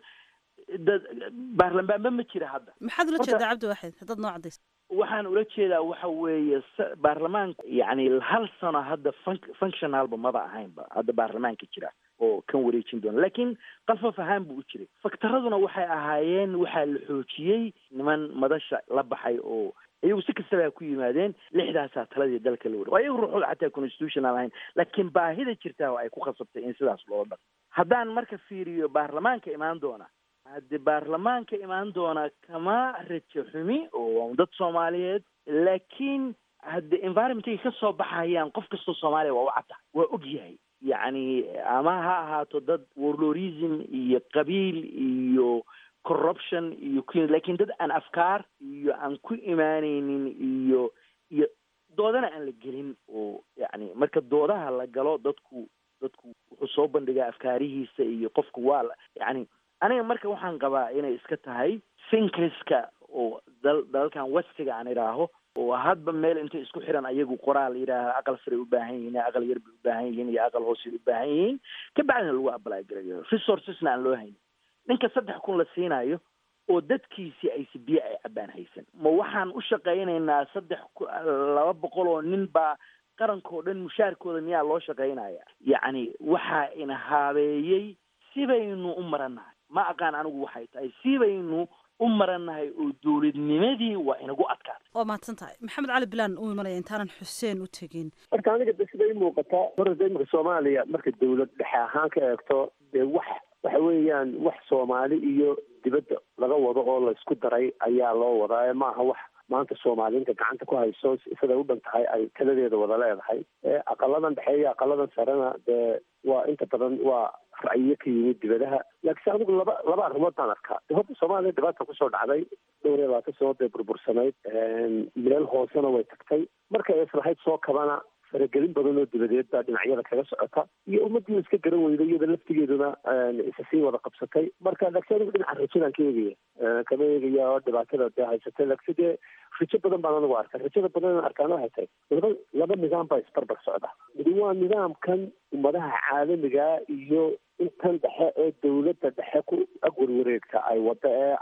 dad baarlamaanba ma jira hadda. maxaad ula jeedaa cabdiwaaxid haddaad noo cadayso? waxaan ula jeedaa waxa weeye baarlamaanka yani hal sano hadda fun- functionalba maba ahaynba hadda baarlamaanka jira oo kan wareejin doona, laakiin qalfaf ahaan buu u jiray. faktaraduna waxay ahaayeen waxaa la xoojiyey niman madasha la baxay oo iyagu si kastaba ku yimaadeen. lixdaasaa taladii dalka la wari ayagu ruuxooda xataa constitutional ahayn, laakiin baahida jirtaa oo ay ku khasabtay in sidaas loo dhaqo. haddaan marka fiiriyo baarlamaanka imaan doona, haddi baarlamaanka imaan doona kama rajo xumi oo dad soomaaliyeed, laakiin haddi environmentay ka soo baxayaan qof kastoo soomaaliya waa u cadda, waa og yahay. yacni ama ha ahaato dad warlorism iyo qabiil iyo corruption iyo ku, laakiin dad aan afkaar iyo aan ku imaanaynin iyo iyo doodana aan la gelin. oo yacni marka doodaha la galo dadku dadku wuxuu soo bandhigaa afkaarihiisa iyo qofku waa la yacni aniga marka waxaan qabaa inay iska tahay thinkerska oo dal dalalkan westiga aan idhaaho oo hadba meel intay isku xiran ayagu qoraal yidhaaha aqal sare u baahan yihiin, aqal yar bay u baahan yihiin iyo aqal hoose u baahan yihiin, kabacdina lagu apply garayo. resourcesna aan loo haynin. ninka saddex kun la siinayo oo dadkiisii aysi biyo ay cabaan haysan, ma waxaan u shaqaynaynaa saddex laba boqol oo nin baa qarankoo dhan mushaarkooda miyaa loo shaqaynaya? yacni waxaa ina haabeeyey sibaynu u marannahay. ma aqaan anigu waxay tahay sibaynu u marannahay oo dawladnimadii waa inagu adkaatay. waa mahadsan tahay. maxamed cali bilaan uu imanaya intaanan xuseen u tegin. marka aniga de sida ii muuqata marada imika soomaaliya marka dawlad dhexe ahaan ka eegto dee wax waxa weeyaan wax soomaali iyo dibadda laga wado oo la isku daray ayaa loo wadaa, maaha wax maanta soomaaliinta gacanta ku hayso siday u dhan tahay ay taladeeda wada leedahay. aqaladan dhexe iyo aqaladan sarena dee waa inta badan waa ra'yiyo ka yimid dibadaha. laakiinse anigu laba laba arrimood baan arkaa. horta soomaaliya dhibaata kusoo dhacday, dhowr iyo labaatan sano dee burbursanayd, meel hoosena way tagtay. markay islahayd soo kabana faragelin badan oo dibadeed baa dhinacyada kaga socota, iyo ummadii iska garan weyday iyada laftigeeduna isa sii wada qabsatay. marka laakiin anigu dhinaca rajadaan ka eegaya kama eegaya oo dhibaatada dee haysatay, laakiin dee rajo badan baan anigu arkay. rajada badan arkaana waxay tahay laba laba nidaam baa isbarbar socda. midi waa nidaamkan ummadaha caalamiga iyo intan dhexe ee dawladda dhexe ku agwarwareegta ay wada ee ah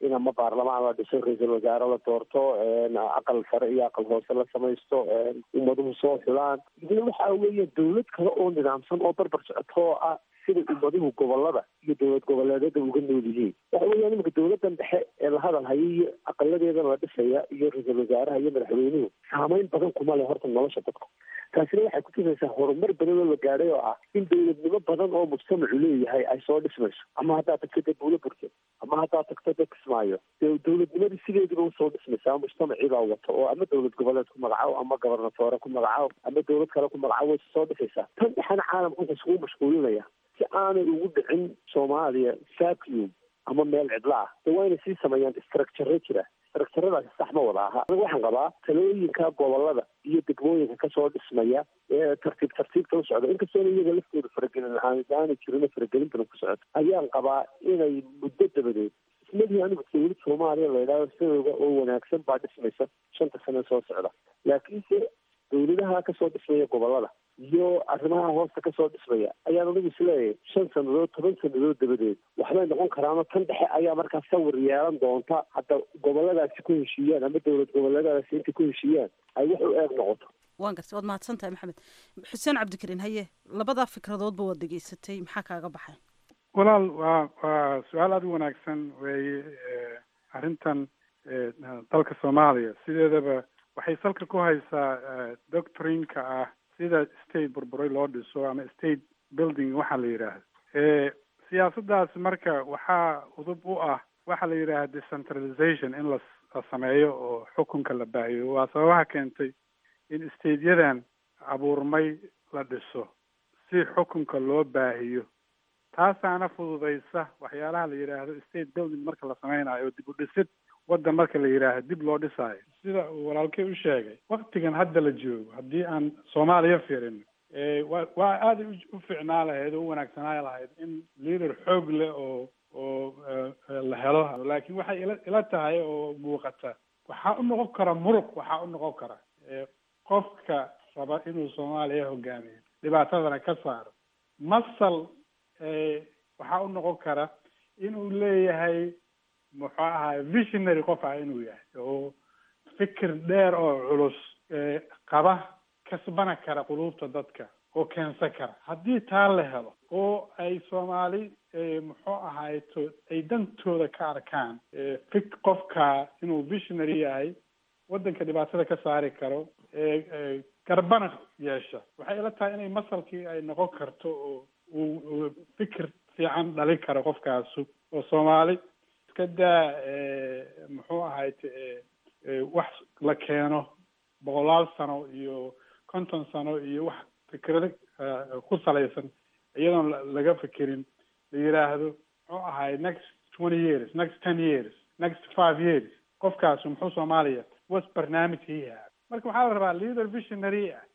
in ama baarlamaan la dhiso, ra-iisul wasaare la doorto, aqal sare iyo aqal hoose la samaysto, ummaduhu soo xulaan. idina waxa weeye dawlad kale oo nidaamsan oo barbar socoto oo ah sida ummaduhu gobolada iyo dowlad goboleedyada uga nool yihiin. waxa weeyaan iminka dawladdan dhexe ee la hadal haya iyo aqaladeeda la dhisaya iyo ra-iisul wasaaraha iyo madaxweynuhu saameyn badan kuma leh horta nolosha dadka. taasina waxay ku tusaysaa horumar badan oo la gaadhay oo ah in dawladnimo badan oo mujtamacu leeyahay ay soo dhismayso. ama haddaad tagto dee buulo burke, ama haddaad tagto dee kismaayo, dee dawladnimadii sideediba usoo dhismaysaa mujtamacii baa wato oo ama dowlad goboleed ku magacaabo, ama gobernatoore ku magacaabo, ama dowlad kale ku magacaabo, way soo dhisaysaa. tan dhexena caalamka wuxuu isugu mashquulinaya si aanay ugu dhicin Soomaaliya vacuum ama meel cidla ah. dee waa inay sii sameeyaan structure jira. structuradaasi sax ma wada aha. aniga waxaan qabaa talooyinka gobolada iyo degmooyinka kasoo dhismaya ee tartiib tartiibta u socda, inkastoo iyaga laftooda faragelin aanay jirin faragelin badan ku socoto, ayaan qabaa inay muddo dabadeed ismadii anigu dawlad Soomaaliya la yidhahdo sidooda oo wanaagsan baa dhismaysa shanta sano soo socda. laakiinse dawladaha kasoo dhismaya gobolada iyo arrimaha hoosta kasoo dhismaya ayaan anigu isleeyahay shan sannadood toban sannadood dabadeed waxbay noqon karaano tan dhexe ayaa markaa sawir yeelan doonta hadda goboladaasi ku heshiiyaan ama dowlad goboleedadaasi intay ku heshiiyaan ay wax u eeg noqoto. waan gartay, waad mahadsan tahay maxamed. xuseen cabdikariin haye, labadaa fikradoodba waad dhegaysatay, maxaa kaaga baxay? walaal waa waa su-aal aada u wanaagsan weeye. arrintan dalka Soomaaliya sideedaba waxay salka ku haysaa doctrineka ah sida state burburay loo dhiso ama state building waxa la yidhaahdo. siyaasaddaas marka waxaa udub u ah waxa la yidhaahda decentralization in la sameeyo oo xukunka la baahiyo. waa sababaha keentay in stateyadan abuurmay la dhiso si xukunka loo baahiyo. taasaana fududaysa waxyaalaha la yidhaahdo state building marka la sameynayo, dib u dhisid waddan marka la yidhaahdo dib loo dhisaayo. sida uu walaalkay u sheegay, waktigan hadda la joogo haddii aan Soomaaliya fiirin, waa waa aada u fiicnaa lahayd oo u wanaagsanaa lahayd in leader xoog leh oo oo la helo. laakiin waxay ila ila tahay oo muuqata waxaa u noqon kara muruq, waxaa u noqon kara qofka raba inuu Soomaaliya hogaamiyo, dhibaatadana ka saaro. masal waxaa u noqon kara inuu leeyahay muxuu ahaa visionary qof ah inuu yahay oo fikir dheer oo culus qaba, kasbana kara quluubta dadka oo keensan kara. haddii taa la helo oo ay Soomaali muxuu ahaato ay dantooda ka arkaan fik qofka inuu visionary yahay, waddanka dhibaatada ka saari karo, garbana yeesha, waxay ila tahay inay masalkii ay noqon karto oo uu fikir fiican dhalin karo qofkaasu oo Soomaali iska daa muxuu ahayd wax la keeno boqolaal sano iyo konton sano iyo wax fikrado ku salaysan iyadoon laga fikirin la yidhaahdo muxuu ahayd next twenty years, next ten years, next five years, qofkaasu muxuu Soomaaliya was barnaamijkiiha. marka waxaa la rabaa leader visionary ah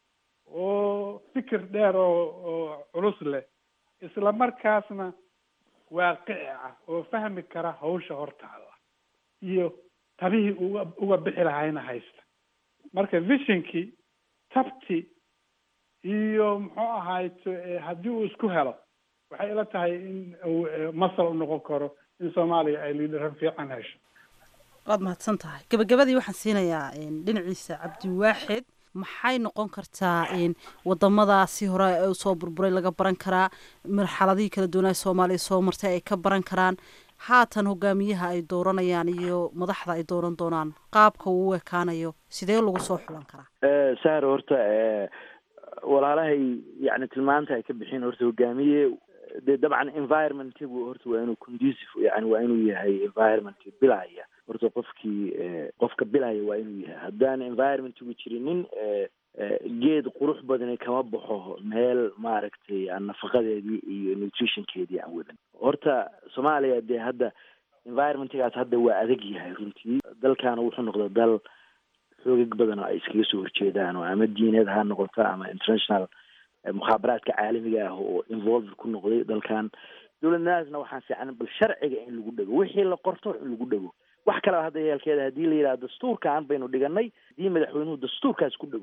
oo fikir dheer oo oo culus leh, isla markaasna waaqici ah oo fahmi kara hawsha hortaada iyo tabihii uga uga bixi lahayna haysta. marka visionkii, tabti iyo muxuu ahayd haddii uu isku helo, waxay ila tahay in uu masal u noqon karo in Soomaaliya ay liidar fiican hesho. waad mahadsan tahay. gabagabadii waxaan siinayaa dhinaciisa Cabdiwaaxid, maxay noqon kartaa wadamadaasi hore ee soo burburay laga baran karaa, marxaladii kala duwanaa Soomaaliya soo martay ay ka baran karaan, haatan hogaamiyaha ay dooranayaan iyo madaxda ay dooran doonaan qaabka uu ekaanayo, sidee lagu soo xulan karaa? saar horta walaalahay yani tilmaanta ay ka bixin horta hogaamiye de dabcan environmentigu horta waa inuu conducive yani waa inuu yahay environment bilaya horta qofkii qofka bilaya waa inuu yahay. haddaan environmentigu jirinin geed qurux badani kama baxo meel maaragtay aan nafaqadeedii iyo nutritionkeedii aan wadan. horta Soomaaliya dee hadda environmentigaas hadda waa adag yahay runtii. dalkaana wuxuu noqday dal xoogag badan oo ay iskaga soo horjeedaan oo ama diineed ha noqoto ama international mukhaabaraadka caalamiga ah oo involved ku noqday dalkan. dowladnimadaasna waxaan fiican bal sharciga in lagu dhego, wixii la qorto in lagu dhego. wax kale hadda yeelkeeda haddii la yidhahdo dastuurkaan baynu dhiganay, haddii madaxweynuhu dastuurkaas ku dhego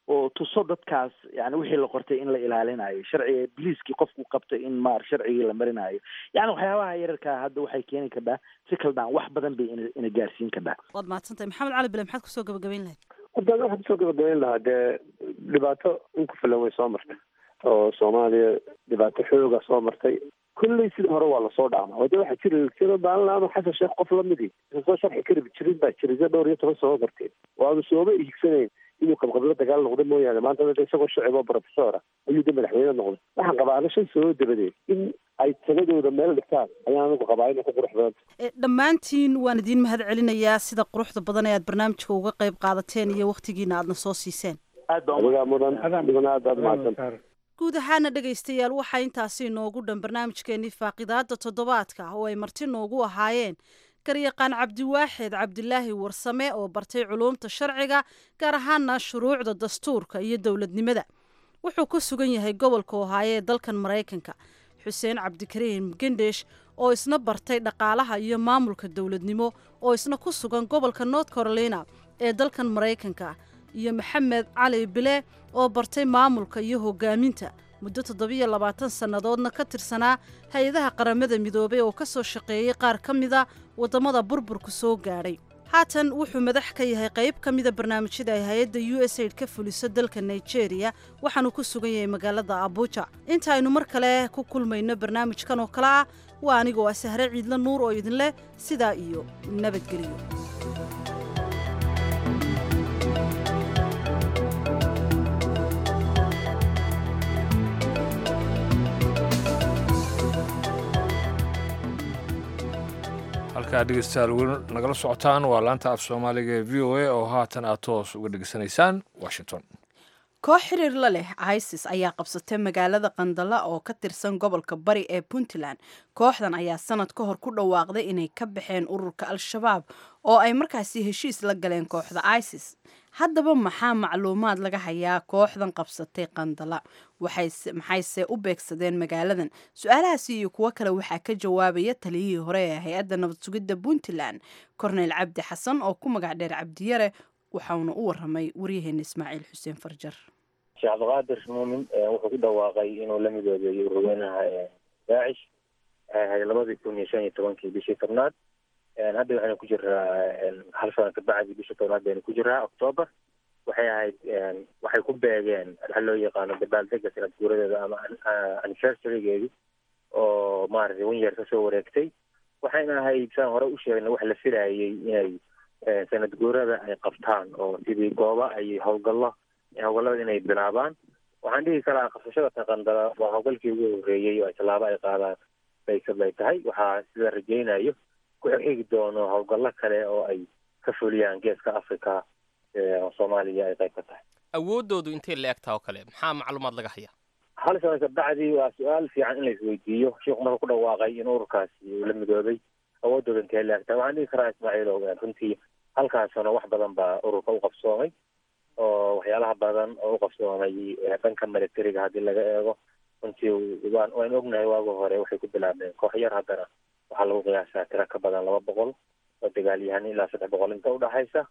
oo tuso dadkaas yani wixii la qortay in la ilaalinayo sharciga biliiskii qofku qabtay in maar sharcigii la marinayo yani waxyaabaha yararkaa hadda waxay keeni kardhaa trickle down wax badan bay ina ina gaarsiin kardhaa. waad mahadsantahay maxamed cali bile maxaad kusoo gabagabayn lahayd? hadda waxaan kusoo gabagabayn lahaa dee dhibaato in ku filan way soo martay oo soomaaliya dhibaato xooga soo martay kulley sidii hore waa lasoo dhaama wade waxaa jiri jiro baanlaama xasan sheekh qof lamidii soo sharxi kari jirin baa jiray dhowr iyo toban sano martee waanu sooma iigsanayn inuu qabqablo dagaal noqday mooyaane maanta dada isagoo shacib oo professora ayuu de madaxweyne noqday waxaan qabaana shan sano dabadeed in ay taladooda meel dhigtaan ayaan anigu qabaa inay ku qurux badanta. dhammaantiin waan idiin mahad celinayaa sida quruxda badan ee aad barnaamijka uga qayb qaadateen iyo waktigiina aadna soo siiseen. adigaa mudan mudan aad aad mahadsan. guud ahaana dhegaystayaal waxaa intaasi inoogu dhan barnaamijkeenii faaqidaada toddobaadka oo ay marti noogu ahaayeen garyaqaan cabdiwaaxid cabdilaahi warsame oo bartay culuumta sharciga gaar ahaana shuruucda dastuurka iyo dowladnimada wuxuu ku sugan yahay gobolka ohaayo ee dalkan maraykanka. xuseen cabdikariim gendhesh oo isna bartay dhaqaalaha iyo maamulka dowladnimo oo isna ku sugan gobolka north carolina ee dalkan maraykanka iyo maxamed cali bile oo bartay maamulka iyo hogaaminta muddo toddobiyo labaatan sannadoodna ka tirsanaa hay-adaha qaramada midoobay oo ka soo shaqeeyey qaar ka mida waddamada burburku soo gaadhay. haatan wuxuu madax ka yahay qayb ka mida barnaamijyada ay hay-adda u s aid ka fuliso dalka nigeria waxaanu ku sugan yahay magaalada abuja. inta aynu mar kale ku kulmayno barnaamijkan oo kale ah waa anigoo ah sahre ciidla nuur oo idin leh sidaa iyo nabadgelyo. halkaa dhegeystayaal weli nagala socotaan waa laanta af soomaaliga ee v o a oo haatan aad toos uga dhegeysanaysaan washington. koox xiriir la leh isis ayaa qabsatay magaalada qandala oo ka tirsan gobolka bari ee puntland. kooxdan ayaa sanad ka hor ku dhawaaqday inay ka baxeen ururka al-shabaab oo ay markaasi heshiis la galeen kooxda isis. haddaba maxaa macluumaad laga hayaa kooxdan qabsatay qandala maxayse u beegsadeen magaaladan? su-aalahaasi iyo kuwo kale waxaa ka jawaabaya taliyihii hore ee hay-adda nabad sugidda puntland korneyl cabdi xasan oo ku magac dheer cabdiyare waxauna u waramay waryaheena ismaaciil xuseen farjar. sheekh cabdiqaadir muumin wuxuu ku dhawaaqay inuu la midoobeeyey ururweynaha daacish labadii kun iyo shan iyo tobankii bishii tobnaad. hadda waxaynu ku jiraa hal sano kabacdi bishii tobnaad baynu ku jiraa octoobar. waxay ahayd waxay ku beegeen waxa loo yaqaano dabaaldega sanad guuradeeda ama anniversarygeedi oo maaragtay wan yeer kasoo wareegtay. waxayna ahayd saan hore u sheegnay wax la filayay inay sanad guurada ay qabtaan oo sidii gooba ay howlgallo howlgallada inay bilaabaan. waxaan dhihi karaa qabsashada taqandala waa howlgalkii ugu horreeyey oo ay tallaabo ay qaadaan baysad ay tahay. waxaa sida rajaynayo ku xigi doono howlgallo kale oo ay ka fuliyaan geeska africa oo soomaaliya ay qayb ka tahay. awooddoodu intay la egtaa oo kale maxaa macluumaad laga hayaa? hal sano kabacdi waa su-aal fiican in la isweydiiyo. sheekhu marka ku dhawaaqay in ururkaasi uu la midoobay awooddooda intay la egtaa waxaan dhihi karaa ismaaciilow runtii halkaas sano wax badan baa ururka u qabsoomay oo waxyaalaha badan oo u qabsoomay dhanka militariga haddii laga eego runtii waan waan ognahay waagi hore waxay ku bilaabeen koox yar haddana waxaa lagu qiyaasaa tiro ka badan laba boqol oo dagaalyahan ilaa saddex boqol inta udhaxaysa.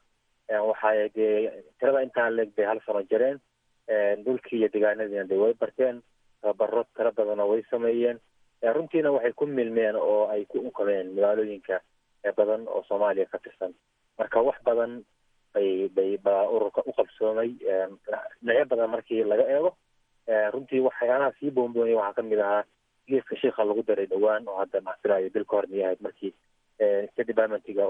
waxay dee tirada intaa leeg bay hal sano jireen. dhulkii iyo degaanadiina de way barteen tababaro tiro badana way sameeyeen. runtiina waxay ku milmeen oo ay ku unkameen magaalooyinka badan oo soomaaliya ka tirsan. marka wax badan bay bay baa ururka u qabsoomay dhinacyo badan markii laga eego. runtii waxyaalaha sii boonboonay waxaa kamid ahaa liiska shiikha lagu daray dhowaan oo hadda maxfilaayo bil ka hormay ahayd markii state departmentiga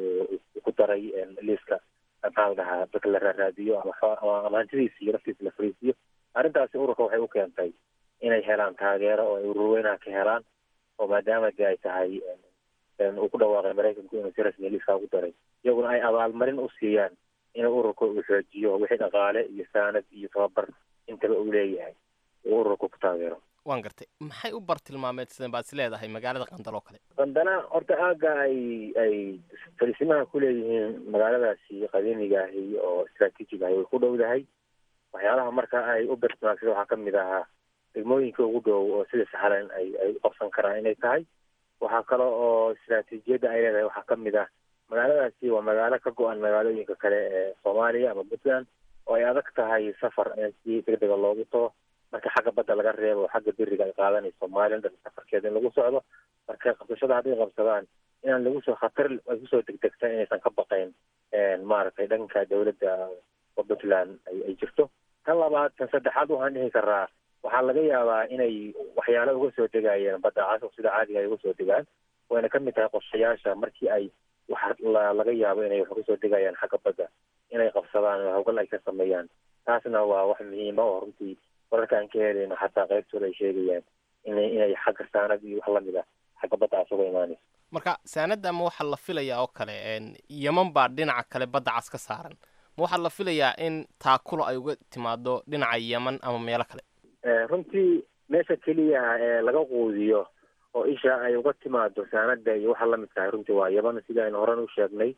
ku daray liiska maxaa la dhahaa dadka la raaraadiyo ama hantidiisa iyo laftiisa la fariisiyo. arrintaasi ururka waxay u keentay inay helaan taageero oo ay ururweynaha ka helaan oo maadaama de ay tahay uu ku dhawaaqay maraykanku inuu si rasmi liiska ugu daray iyaguna ay abaalmarin u siiyaan inuu ururka uu xoojiyo wixii dhaqaale iyo saanad iyo tababar intaba uu leeyahay uu ururka ku taageero. waan gartay maxay u bartilmaameedsadeen baad is leedahay magaalada qandal oo kale? qandana horta aagga ay ay fariisimaha ku leeyihiin magaaladaasi qadiimiga ahi oo istaraatiijiga ahi way ku dhowdahay. waxyaalaha marka ay u bartilmaamsada waxaa kamid ahaa degmooyinka ugu dhow oo sida saxlan ay ay u qabsan karaan inay tahay. waxaa kale oo istaraatiijiyadda ay leedahay waxaa kamid ah magaaladaasi waa magaalo ka go-an magaalooyinka kale ee soomaaliya ama puntland oo ay adag tahay safar si degdega loogu tago marka xagga badda laga reebo xagga beriga ay qaadanayso maalin dhan safarkeeda in lagu socdo marka qabsashada hadday qabsadaan inaan lagu soo khatar ay kusoo degdegsan inaysan ka baqayn maaragtay dhanka dowladda oo puntland ay jirto tan labaad tan saddexaad waxaan dhihi karaa waxaa laga yaabaa inay waxyaalo uga soo degayeen badda cas sida caadiga ay uga soo degaan wayna ka mid tahay qorshayaasha markii ay waxa laga yaabo inay wax uga soo degayaan xagga badda inay qabsadaan oo hawgal ay ka sameeyaan taasna waa wax muhiima oo runtii wararka aan ka helayno xataa qaybtooda ay sheegayaan inay inay xagga saanad iyo wax lamid ah xagga badda cas uga imaanayso marka saanadda ama waxaa la filayaa oo kale yeman baa dhinaca kale badda cas ka saaran ma waxaa la filayaa in taakulo ay uga timaado dhinaca yeman ama meelo kale runtii meesha keliya ee laga quudiyo oo isha ay uga timaado saanada iyo waxa lamid tahay runtii waa yeman sida aynu horan u sheegnay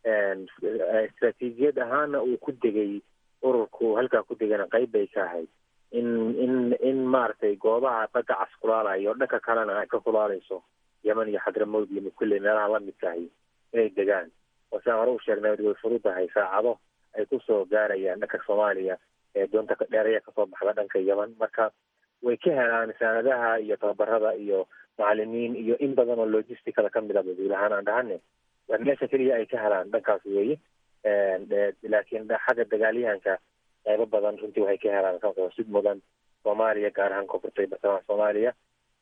istaraatiijiyad ahaana uu ku degay ururku halkaa ku degana qayb bay ka ahayd in in in maaragtay goobaha badda cas kulaalayo dhanka kalena ay ka kulaalayso yeman iyo xadramowd iyo kulley meelaha lamid tahay inay degaan oo sidaan hore u sheegnay way fududahay saacado ay kusoo gaarayaan dhanka soomaaliya ee doonta dheeraya kasoo baxda dhanka yeman marka way ka helaan saanadaha iyo tababarada iyo macalimiin iyo in badan oo logisticada ka mid a guud ahaan aan dhahane waa meesha keliya ay ka helaan dhankaas weeye laakiin xagga dagaalyahanka qaybo badan runtii waxay ka helaan sud mudan soomaaliya gaar ahaan koonfurta bartamaha soomaaliya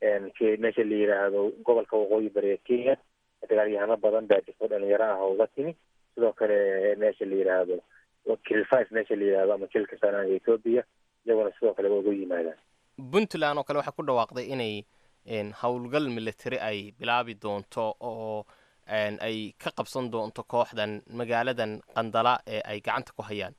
meesha la yidhaahdo gobolka waqooyi bari ee kenya dagaalyahano badan baa jirto dhalinyaro ah oo uga timi sidoo kale meesha la yidhaahdo kilfis meesha la yidhahdo ama kilka sanaanga ethoobia iyaguna sidoo kale waa uga yimaadaan puntland oo kale waxay ku dhawaaqday inay howlgal military ay bilaabi doonto oo ay ka qabsan doonto kooxdan magaaladan qandala ee ay gacanta ku hayaan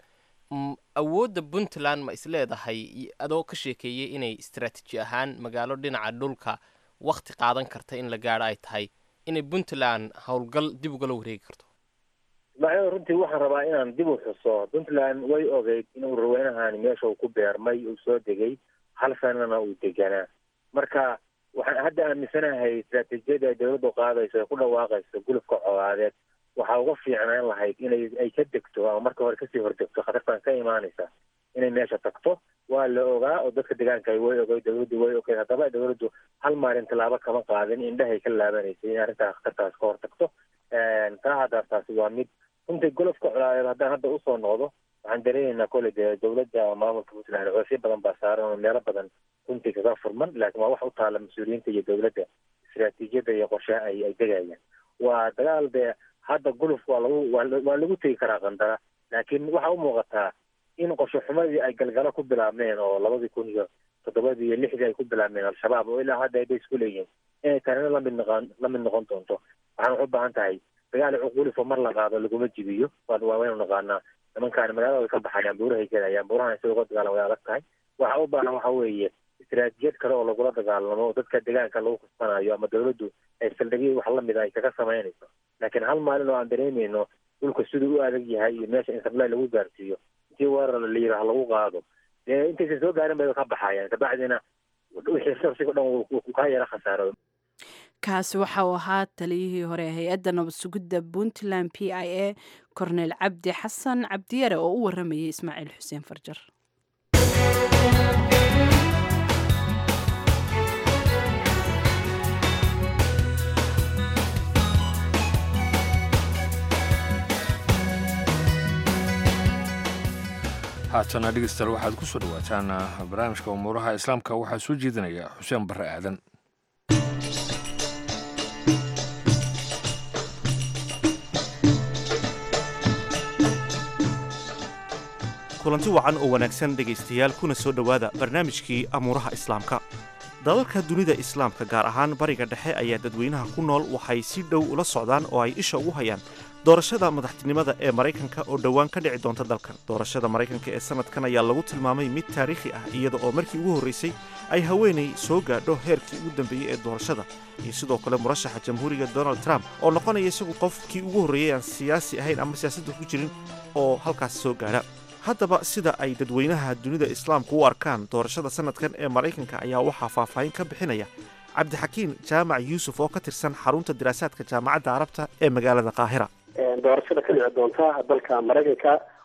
awoodda puntland ma isleedahay adoo ka sheekeeyey inay istaraatiiji ahaan magaalo dhinaca dhulka wakti qaadan karta in la gaadho ay tahay inay puntland howlgal dib ugala wareegi karto ismaaciil runtii waxaan rabaa inaan dib u xuso puntland way ogeyd inuu raweynahan meesha uu ku beermay uu soo degay hal sanana uu deganaa marka waxaan hadda aaminsanahay istaraatiijiyada ay dawladdu qaadayso ee ku dhawaaqayso gulufka codaadeed waxaa uga fiicnaan lahayd inay ay ka degto ama marka hore kasii hordegto khatartan ka imaanaysa inay meesha tagto waa la ogaa oo dadka deegaanka way ogay dawladdu way ogay haddaba dawladdu hal maalin tallaabo kama qaadin indhahay ka laabanaysay in arrintaas khatartaas ka hortagto taa haddaas taasi waa mid runtii golofka colaadeed haddaan hadda usoo noqdo waxaan dareemaynaa kole dee dawladda maamulka puntland coosyo badan baa saaran oo meelo badan runtii kaga furman laakiin waa wax u taala mas-uuliyiinta iyo dawladda istaraatiijiyadda iyo qorshaha ay ay degayaan waa dagaal dee hadda guluf waa lagu waa lagu tegi karaa qandara laakiin waxaa u muuqataa in qorshe xumadii ay galgalo ku bilaabmeen oo labadii kun iyo toddobadii iyo lixdii ay ku bilaabmeen al-shabaab oo ilaa hadda ay bay isku leeyihiin inay tanina lamid noqon lamid noqon doonto waxaan wax u baahan tahay dagaal cuqulifo mar la qaado laguma jibiyo waa waynu naqaanaa nimankaani magaalada way ka baxayaan buurahay gelayaan buurahan sida uga dagaalan way adag tahay waxa u baahan waxa weeye istaraatijiyad kale oo lagula dagaalamo oo dadka deegaanka lagu kasbanayo ama dawladdu ay saldhigyo wax lamid a ay kaga samaynayso laakiin hal maalin oo aan dareemayno dhulka siduu u adag yahay iyo meesha in sablay lagu gaarsiiyo intii weerar la yidhaaha lagu qaado dee intaysan soo gaarin bay ka baxayaan kabacdina wixii shaqsiga dhan wuu kaa yara khasaaro kaasi waxa uu ahaa taliyihii hore ee hay-adda nabad sugidda puntland p i a korneyl cabdi xasan cabdiyare oo u waramayay ismaaciil xuseen farjar haatana dhegeystayaal waxaad ku soo dhawaataan barnaamijka umuuraha islaamka waxaa soo jeedinaya xuseen barre aadan kulanti wacan oo wanaagsan dhegaystayaal kuna soo dhowaada barnaamijkii amuuraha islaamka dalalka dunida islaamka gaar ahaan bariga dhexe ayaa dadweynaha ku nool waxay si dhow ula socdaan oo ay isha ugu hayaan doorashada madaxtinimada ee maraykanka oo dhowaan ka dhici doonta dalkan doorashada maraykanka ee sanadkan ayaa lagu tilmaamay mid taariikhi ah iyada oo markii ugu horraysay ay haweenay soo gaadho heerkii ugu dambeeyey ee doorashada iyo sidoo kale murashaxa jamhuuriga donald trump oo noqonaya isagu qofkii ugu horreeyey aan siyaasi ahayn ama siyaasadda ku jirin oo halkaas soo gaadha haddaba sida ay dadweynaha dunida islaamku u arkaan doorashada sanadkan ee maraykanka ayaa waxaa faahfaahin ka bixinaya cabdixakiin jaamac yuusuf oo ka tirsan xarunta diraasaadka jaamacadda carabta ee magaalada qaahira doorashada ka dhici doonta dalka maraykanka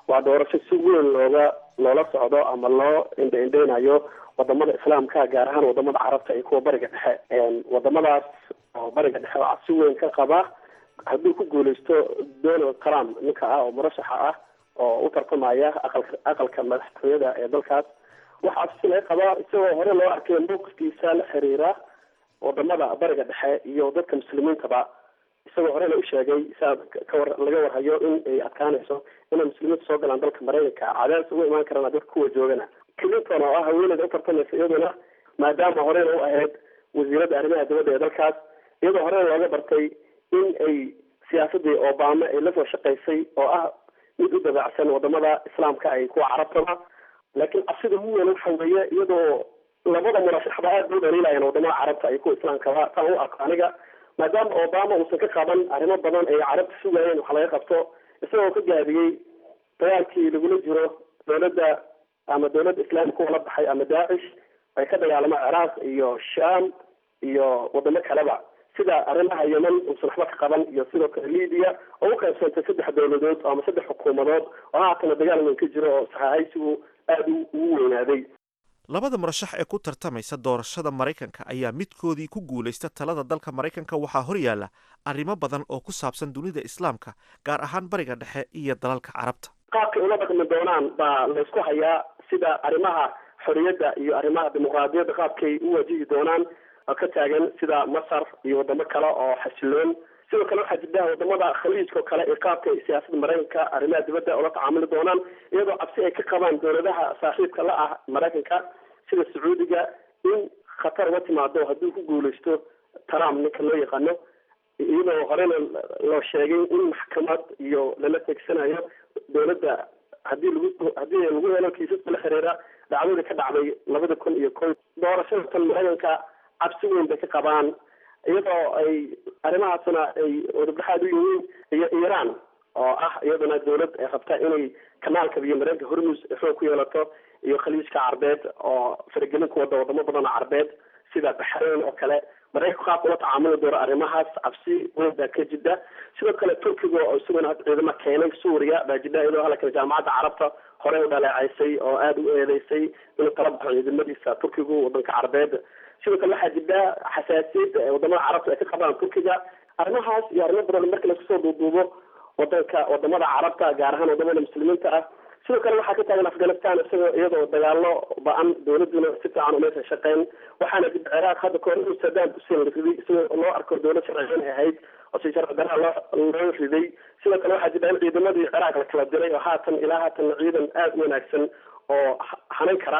waa doorasho si weyn looga loola socdo ama loo indha-indheynayo wadamada islaamka gaar ahaan wadamada carabta iyo kuwa bariga dhexe wadamadaas oo bariga dhexe oo si weyn ka qaba hadduu ku guuleysto Donald Trump ninka ah oo murashaxa ah oo u tartamaya aqalka aqalka madaxtooyada ee dalkaas waxaa si laga qabaa isagoo hore loo arkay mowqifkiisa la xiriira wadamada bariga dhexe iyo dadka muslimiintaba isagoo hore la u sheegay saa ka war laga warhayo in ay adkaanayso inay muslimiinta soo galaan dalka Mareykanka cadaadis ugu imaan karaan dadka kuwa joogana Clinton oo ah haweeneyda u tartamaysa iyaduna maadaama hore u ahayd wasiirada arrimaha dibadda ee dalkaas iyadoo hore looga bartay in ay siyaasadii Obama ay la soo shaqaysay oo ah mid u dabacsan wadamada islaamka ay kuwa carabtaba laakiin asida ugu weyn waxa weeye iyadoo labada murashaxba aad u dhaliilayaan wadamada carabta ay kuwa islaamka taa u arko aniga maadaama Obama uusan ka qaban arrimo badan ay carabta sugayeen waxa laga qabto isagoo ka gaabiyey dagaalkii lagula jiro dowladda ama dowladda islaamka oo la baxay ama Daesh ay ka dagaalamo Ciraaq iyo Sham iyo wadamo kaleba sida arrimaha Yemen uusan waxba ka qaban iyo sidoo kale Libya oo u qaybsantay saddex dowladood ama saddex xukuumadood oo haatan dagaal weyn ka jiro oo saxaaysigu aad u weynaaday labada murashax ee ku tartamaysa doorashada Mareykanka ayaa midkoodii ku guuleysta talada dalka Mareykanka waxaa hor yaala arrimo badan oo ku saabsan dunida islaamka gaar ahaan bariga dhexe iyo dalalka carabta qaabka ula dhaqmi doonaan baa la isku hayaa sida arrimaha xorriyadda iyo arrimaha dimuqraadiyadda qaabkay u wajihi doonaan ka taagan sida Masar iyo wadamo kale oo xasiloon sidoo kale waxaa jira wadamada khaliijka kale ee qaabka siyaasadda Mareykanka arrimaha dibadda oo la tacaamuli doonaan iyadoo cabsi ay ka qabaan dowladaha saaxiibka la ah Mareykanka sida Sacuudiga in khatar uga timaado haddii ku guuleysto Trump ninka loo yaqaano iyadoo horena loo sheegay in maxkamad iyo lala tegsanayo dowladda haddii lagu haddii lagu helo kiisaska la xiriira dhacdada ka dhacday labada kun iyo kow doorashada tan Mareykanka cabsi weyn bay ka qabaan iyadoo ay arrimahaasna ay wadadhaxaad u yihiin iyo Iran oo ah iyadana dowlad ay qabta inay kanaalka iyo Mareykanka Hormuz xoog ku yeelato iyo khaliijka carbeed oo faragelin ku wada wadamo badan oo carbeed sida Bahrain oo kale Mareykanka qaab ula tacaamuli doono arrimahaas cabsi weyn baa ka jira sidoo kale Turkiga oo isaguna had ciidamo keenay Suuriya baa jira iyadoo halka jaamacadda carabta hore u dhaleecaysay oo aad u eedeysay inuu kala baxo ciidamadiisa Turkiga wadanka carbeed sidoo kale waxaa jira xasaasiyad wadamada carabta ay ka qabaan Turkiga arrimahaas iyo arrimo badan marka la soo duuduubo wadanka wadamada carabta gaar ahaan wadamada muslimiinta ah sidoo kale waxaa ka taagan Afghanistan isagoo iyadoo dagaalo ba'an dowladuna si fiican uma shaqeyn waxaana dib Ciraaq hadda ka hor Saddam Hussein la riday isagoo loo arko dowlad sharci ahayd oo si sharci darro loo riday sidoo kale waxaa jira ciidamadii Ciraaq la kala diray oo haatan ilaa haatan ciidan aad u wanaagsan oo hanan kara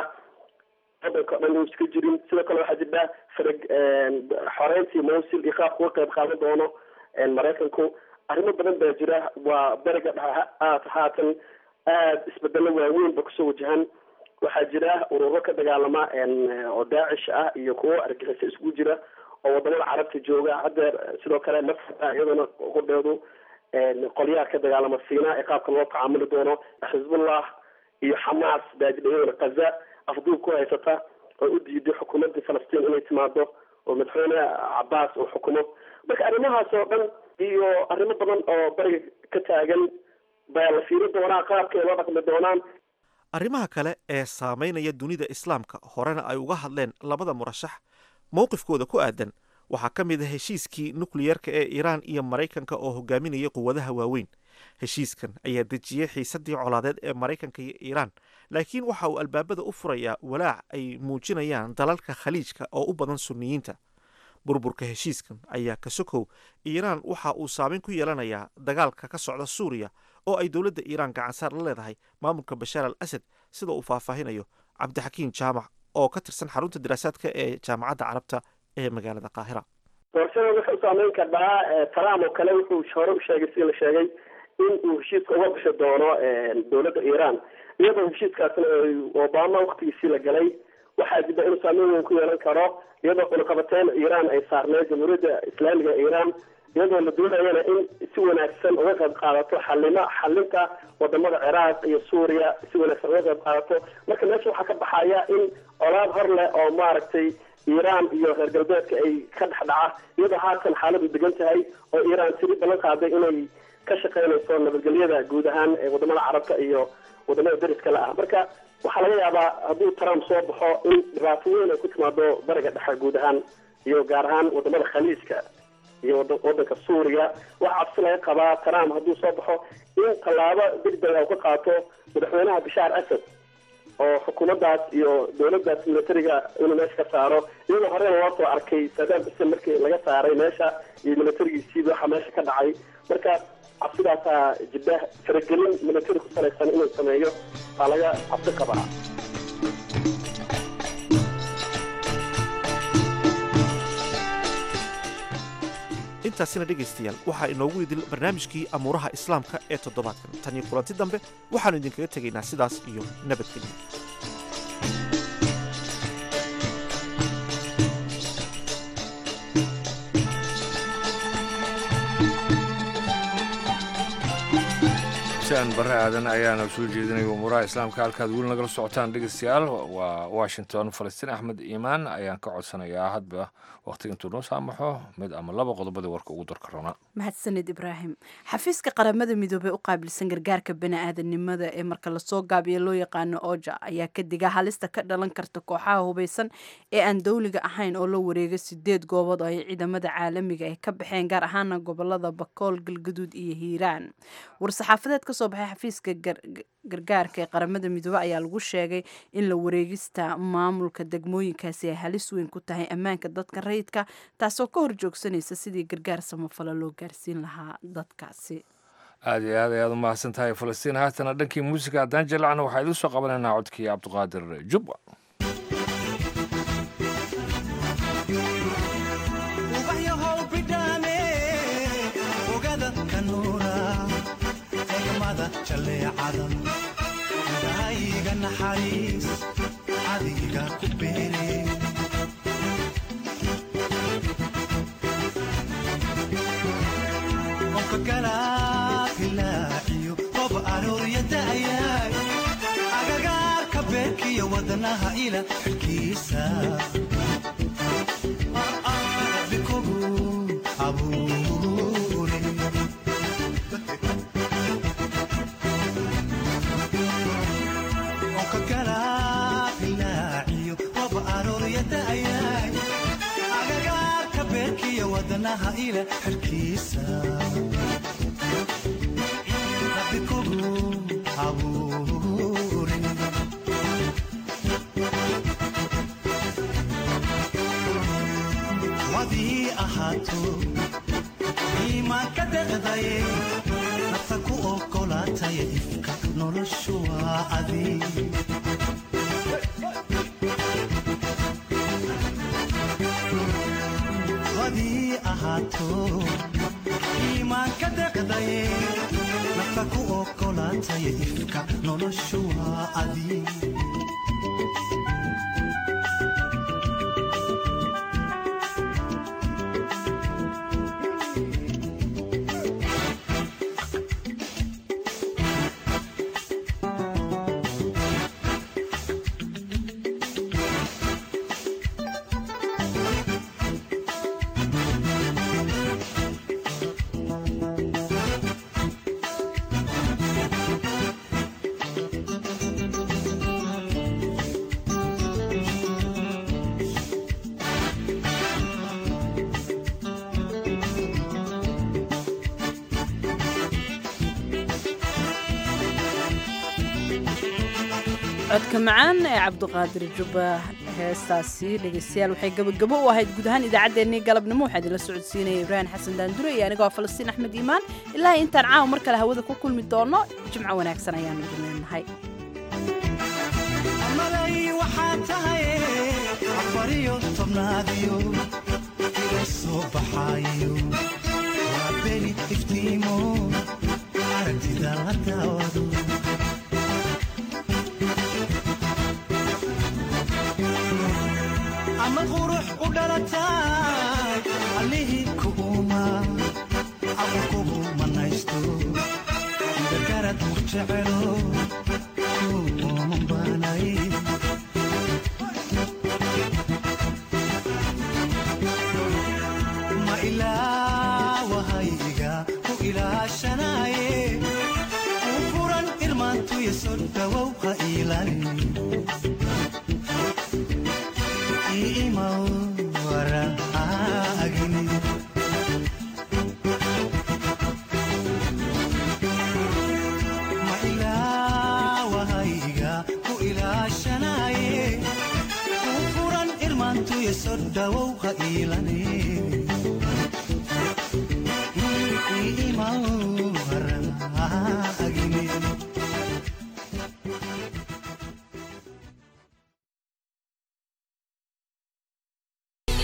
wadanka dhan uu iska jirin sidoo kale waxaa jira farag xoreyntii Mosul iyo qaab ku qayb qaadan doono Mareykanku arrimo badan baa jira waa bariga dhexe haatan aad isbedelo waaweyn ba kusoo wajahan waxaa jira ururo ka dagaalama oo Daesh ah iyo kuwo argagixisay isugu jira oo wadamada carabta jooga hadda sidoo kale nafta iyadana qodheedu qolyaha ka dagaalama Siina ee qaabka loo tacaamuli doono Hezbollah iyo Hamas daajidayna Gaza afduub ku haysata oo u diiday xukuumadda Falastiin inay timaado oo madaxweyne Abbas uu xukumo marka arrimahaas oo dhan iyo arrimo badan oo bariga ka taagan baa la fiirin doonaa qaabka ay la dhaqmi doonaan arrimaha kale ee saameynaya dunida islaamka horena ay uga hadleen labada murashax mowqifkooda ku aadan waxaa ka mid ah heshiiskii nukliyeerka ee Iiraan iyo Mareykanka oo hogaaminaya quwadaha waaweyn heshiiskan ayaa dejiyay xiisadii colaadeed ee Mareykanka iyo Iiraan laakiin waxa uu albaabada u furayaa walaac ay muujinayaan dalalka khaliijka oo u badan sunniyiinta burburka heshiiskan ayaa ka sokow Iiraan waxa uu saameyn ku yeelanayaa dagaalka ka socda Suuriya oo ay dowladda Iiraan gacansaar la leedahay maamulka Bashaar al-Asad sida uu faahfaahinayo Cabdixakiin Jaamac oo ka tirsan xarunta daraasaadka ee jaamacadda carabta ee magaalada Qaahira doorashada wuxuu saameyn karaa Trump oo kale wuxuu hore u sheegay si la sheegay in uu heshiiska uga bixi doono dowladda Iiraan iyadoo heshiiskaasna Obama waqtigiisii la galay waxaa jira inuu saameyn weyn ku yeelan karo iyadoo cunaqabateyn Iiraan ay saarneyd jamhuuriyadda islaamiga Iiraan iyadoo la doonayana in si wanaagsan uga qayb qaadato xalima xalinta wadamada Ciraaq iyo Suuriya si wanaagsan uga qayb qaadato marka meesha waxaa ka baxaya in colaad hor leh oo maaragtay Iiraan iyo reer galbeedka ay ka dhexdhaca iyadoo haatan xaaladu degan tahay oo Iiraan sidii ballan qaaday inay ka shaqaynayso nabadgelyada guud ahaan ee wadamada carabta iyo wadamada dariska la ah. marka waxaa laga yaabaa hadduu Trump soo baxo in dhibaato weyn ay ku timaado bariga dhexe guud ahaan iyo gaar ahaan wadamada khaliijka iyo wadanka Suuriya. waxa cabsi laga qabaa Trump hadduu soo baxo in tallaabo degdeg ah ka qaato madaxweynaha Bashar Assad oo xukuumaddaas iyo dowladdaas militariga inuu meesha ka saaro iyadoo hore loo soo arkay Saddam Hussein markii laga saaray meesha iyo militarigiisii waxa meesha ka dhacay. marka cabsidaasaa jidda faragelin militari ku salaysan inuu sameeyo baa laga cabsi qabaa. intaasina dhegaystayaal waxaa inoogu idil barnaamijkii amuuraha islaamka ee toddobaadkan. tan iyo kulanti dambe waxaannu idinkaga tegaynaa sidaas iyo nabadgelyo. xuseen barre aadan ayaana soo jeedinaya umuuraha islaamka. halkaad weli nagala socotaan dhegaystayaal waa Washington. Falastiin Axmed Iimaan ayaan ka codsanayaa hadba waqti intuu noo saamaxo mid ama laba qodobada warka ugu darka roona. mahadsanid Ibraahim. xafiiska qaramada midoobay u qaabilsan gargaarka bini'aadanimada ee marka la soo gaabiyo loo yaqaano OJA ayaa ka diga halista ka dhalan karta kooxaha hubeysan ee aan dawliga ahayn oo la wareegay sideed goobood oo ay ciidamada caalamiga ah ka baxeen gaar ahaan gobolada Bakool, Galgaduud iyo Hiiraan. war-saxaafadeed ka soo baxay xafiiska gargaarka ee qaramada midoobay ayaa lagu sheegay in la wareegista maamulka degmooyinkaasi ay halis weyn ku tahay ammaanka dadka rayidka taasoo ka horjoogsanaysa sidii gargaar samafala loo gaarsiin lahaa dadkaasi. aad iyo aad ayaad u mahadsan tahay Falastiin. haatana dhankii muusiga haddaan jilacna waxaa idin soo qabanaynaa codkii Cabdiqaadir Jubba. jaleecada daayiga naxariis adiga ku beere onka galaafilaaiyo qob arooriyada ayaay agagaarka beerkiyo wadnaha ila xilkiisa bikogu abuure wadnaha ila xilkiisa bikogu abuure wadii ahaato iimaanka deqdaye nafta ku ogolaataya ifka noloshu waa adii iimaanka deqdaye nafta ku ogolaataya ifka noloshu waa adii codka macaan ee Cabdiqaadir Jubba. heestaasi dhegeystayaal waxay gabagabo u ahayd guud ahaan idaacaddeenii galabnimo. waxaa idinla socodsiinaya Ibraahim Xasan Daandure iyo anigoo Falastiin Axmed Iimaan. ilaa intaan caawa mar kale hawada ku kulmi doono jimco wanaagsan ayaanu idin leenahay. amalay waxaa tahay afariyo tobnaadiyo iga soo baxaayo waa beri iftiimo aragtida la daawado ama qurux u dhalatay allihii kuuma aqulkugu manaysto gargarad ku jecelo kuumanbanay ma ilaawahayga ku ilaashana waraagin ma ilaawahayga ku ilaashanaye ku furan irmaantuya soo dhawow ha iilane iimal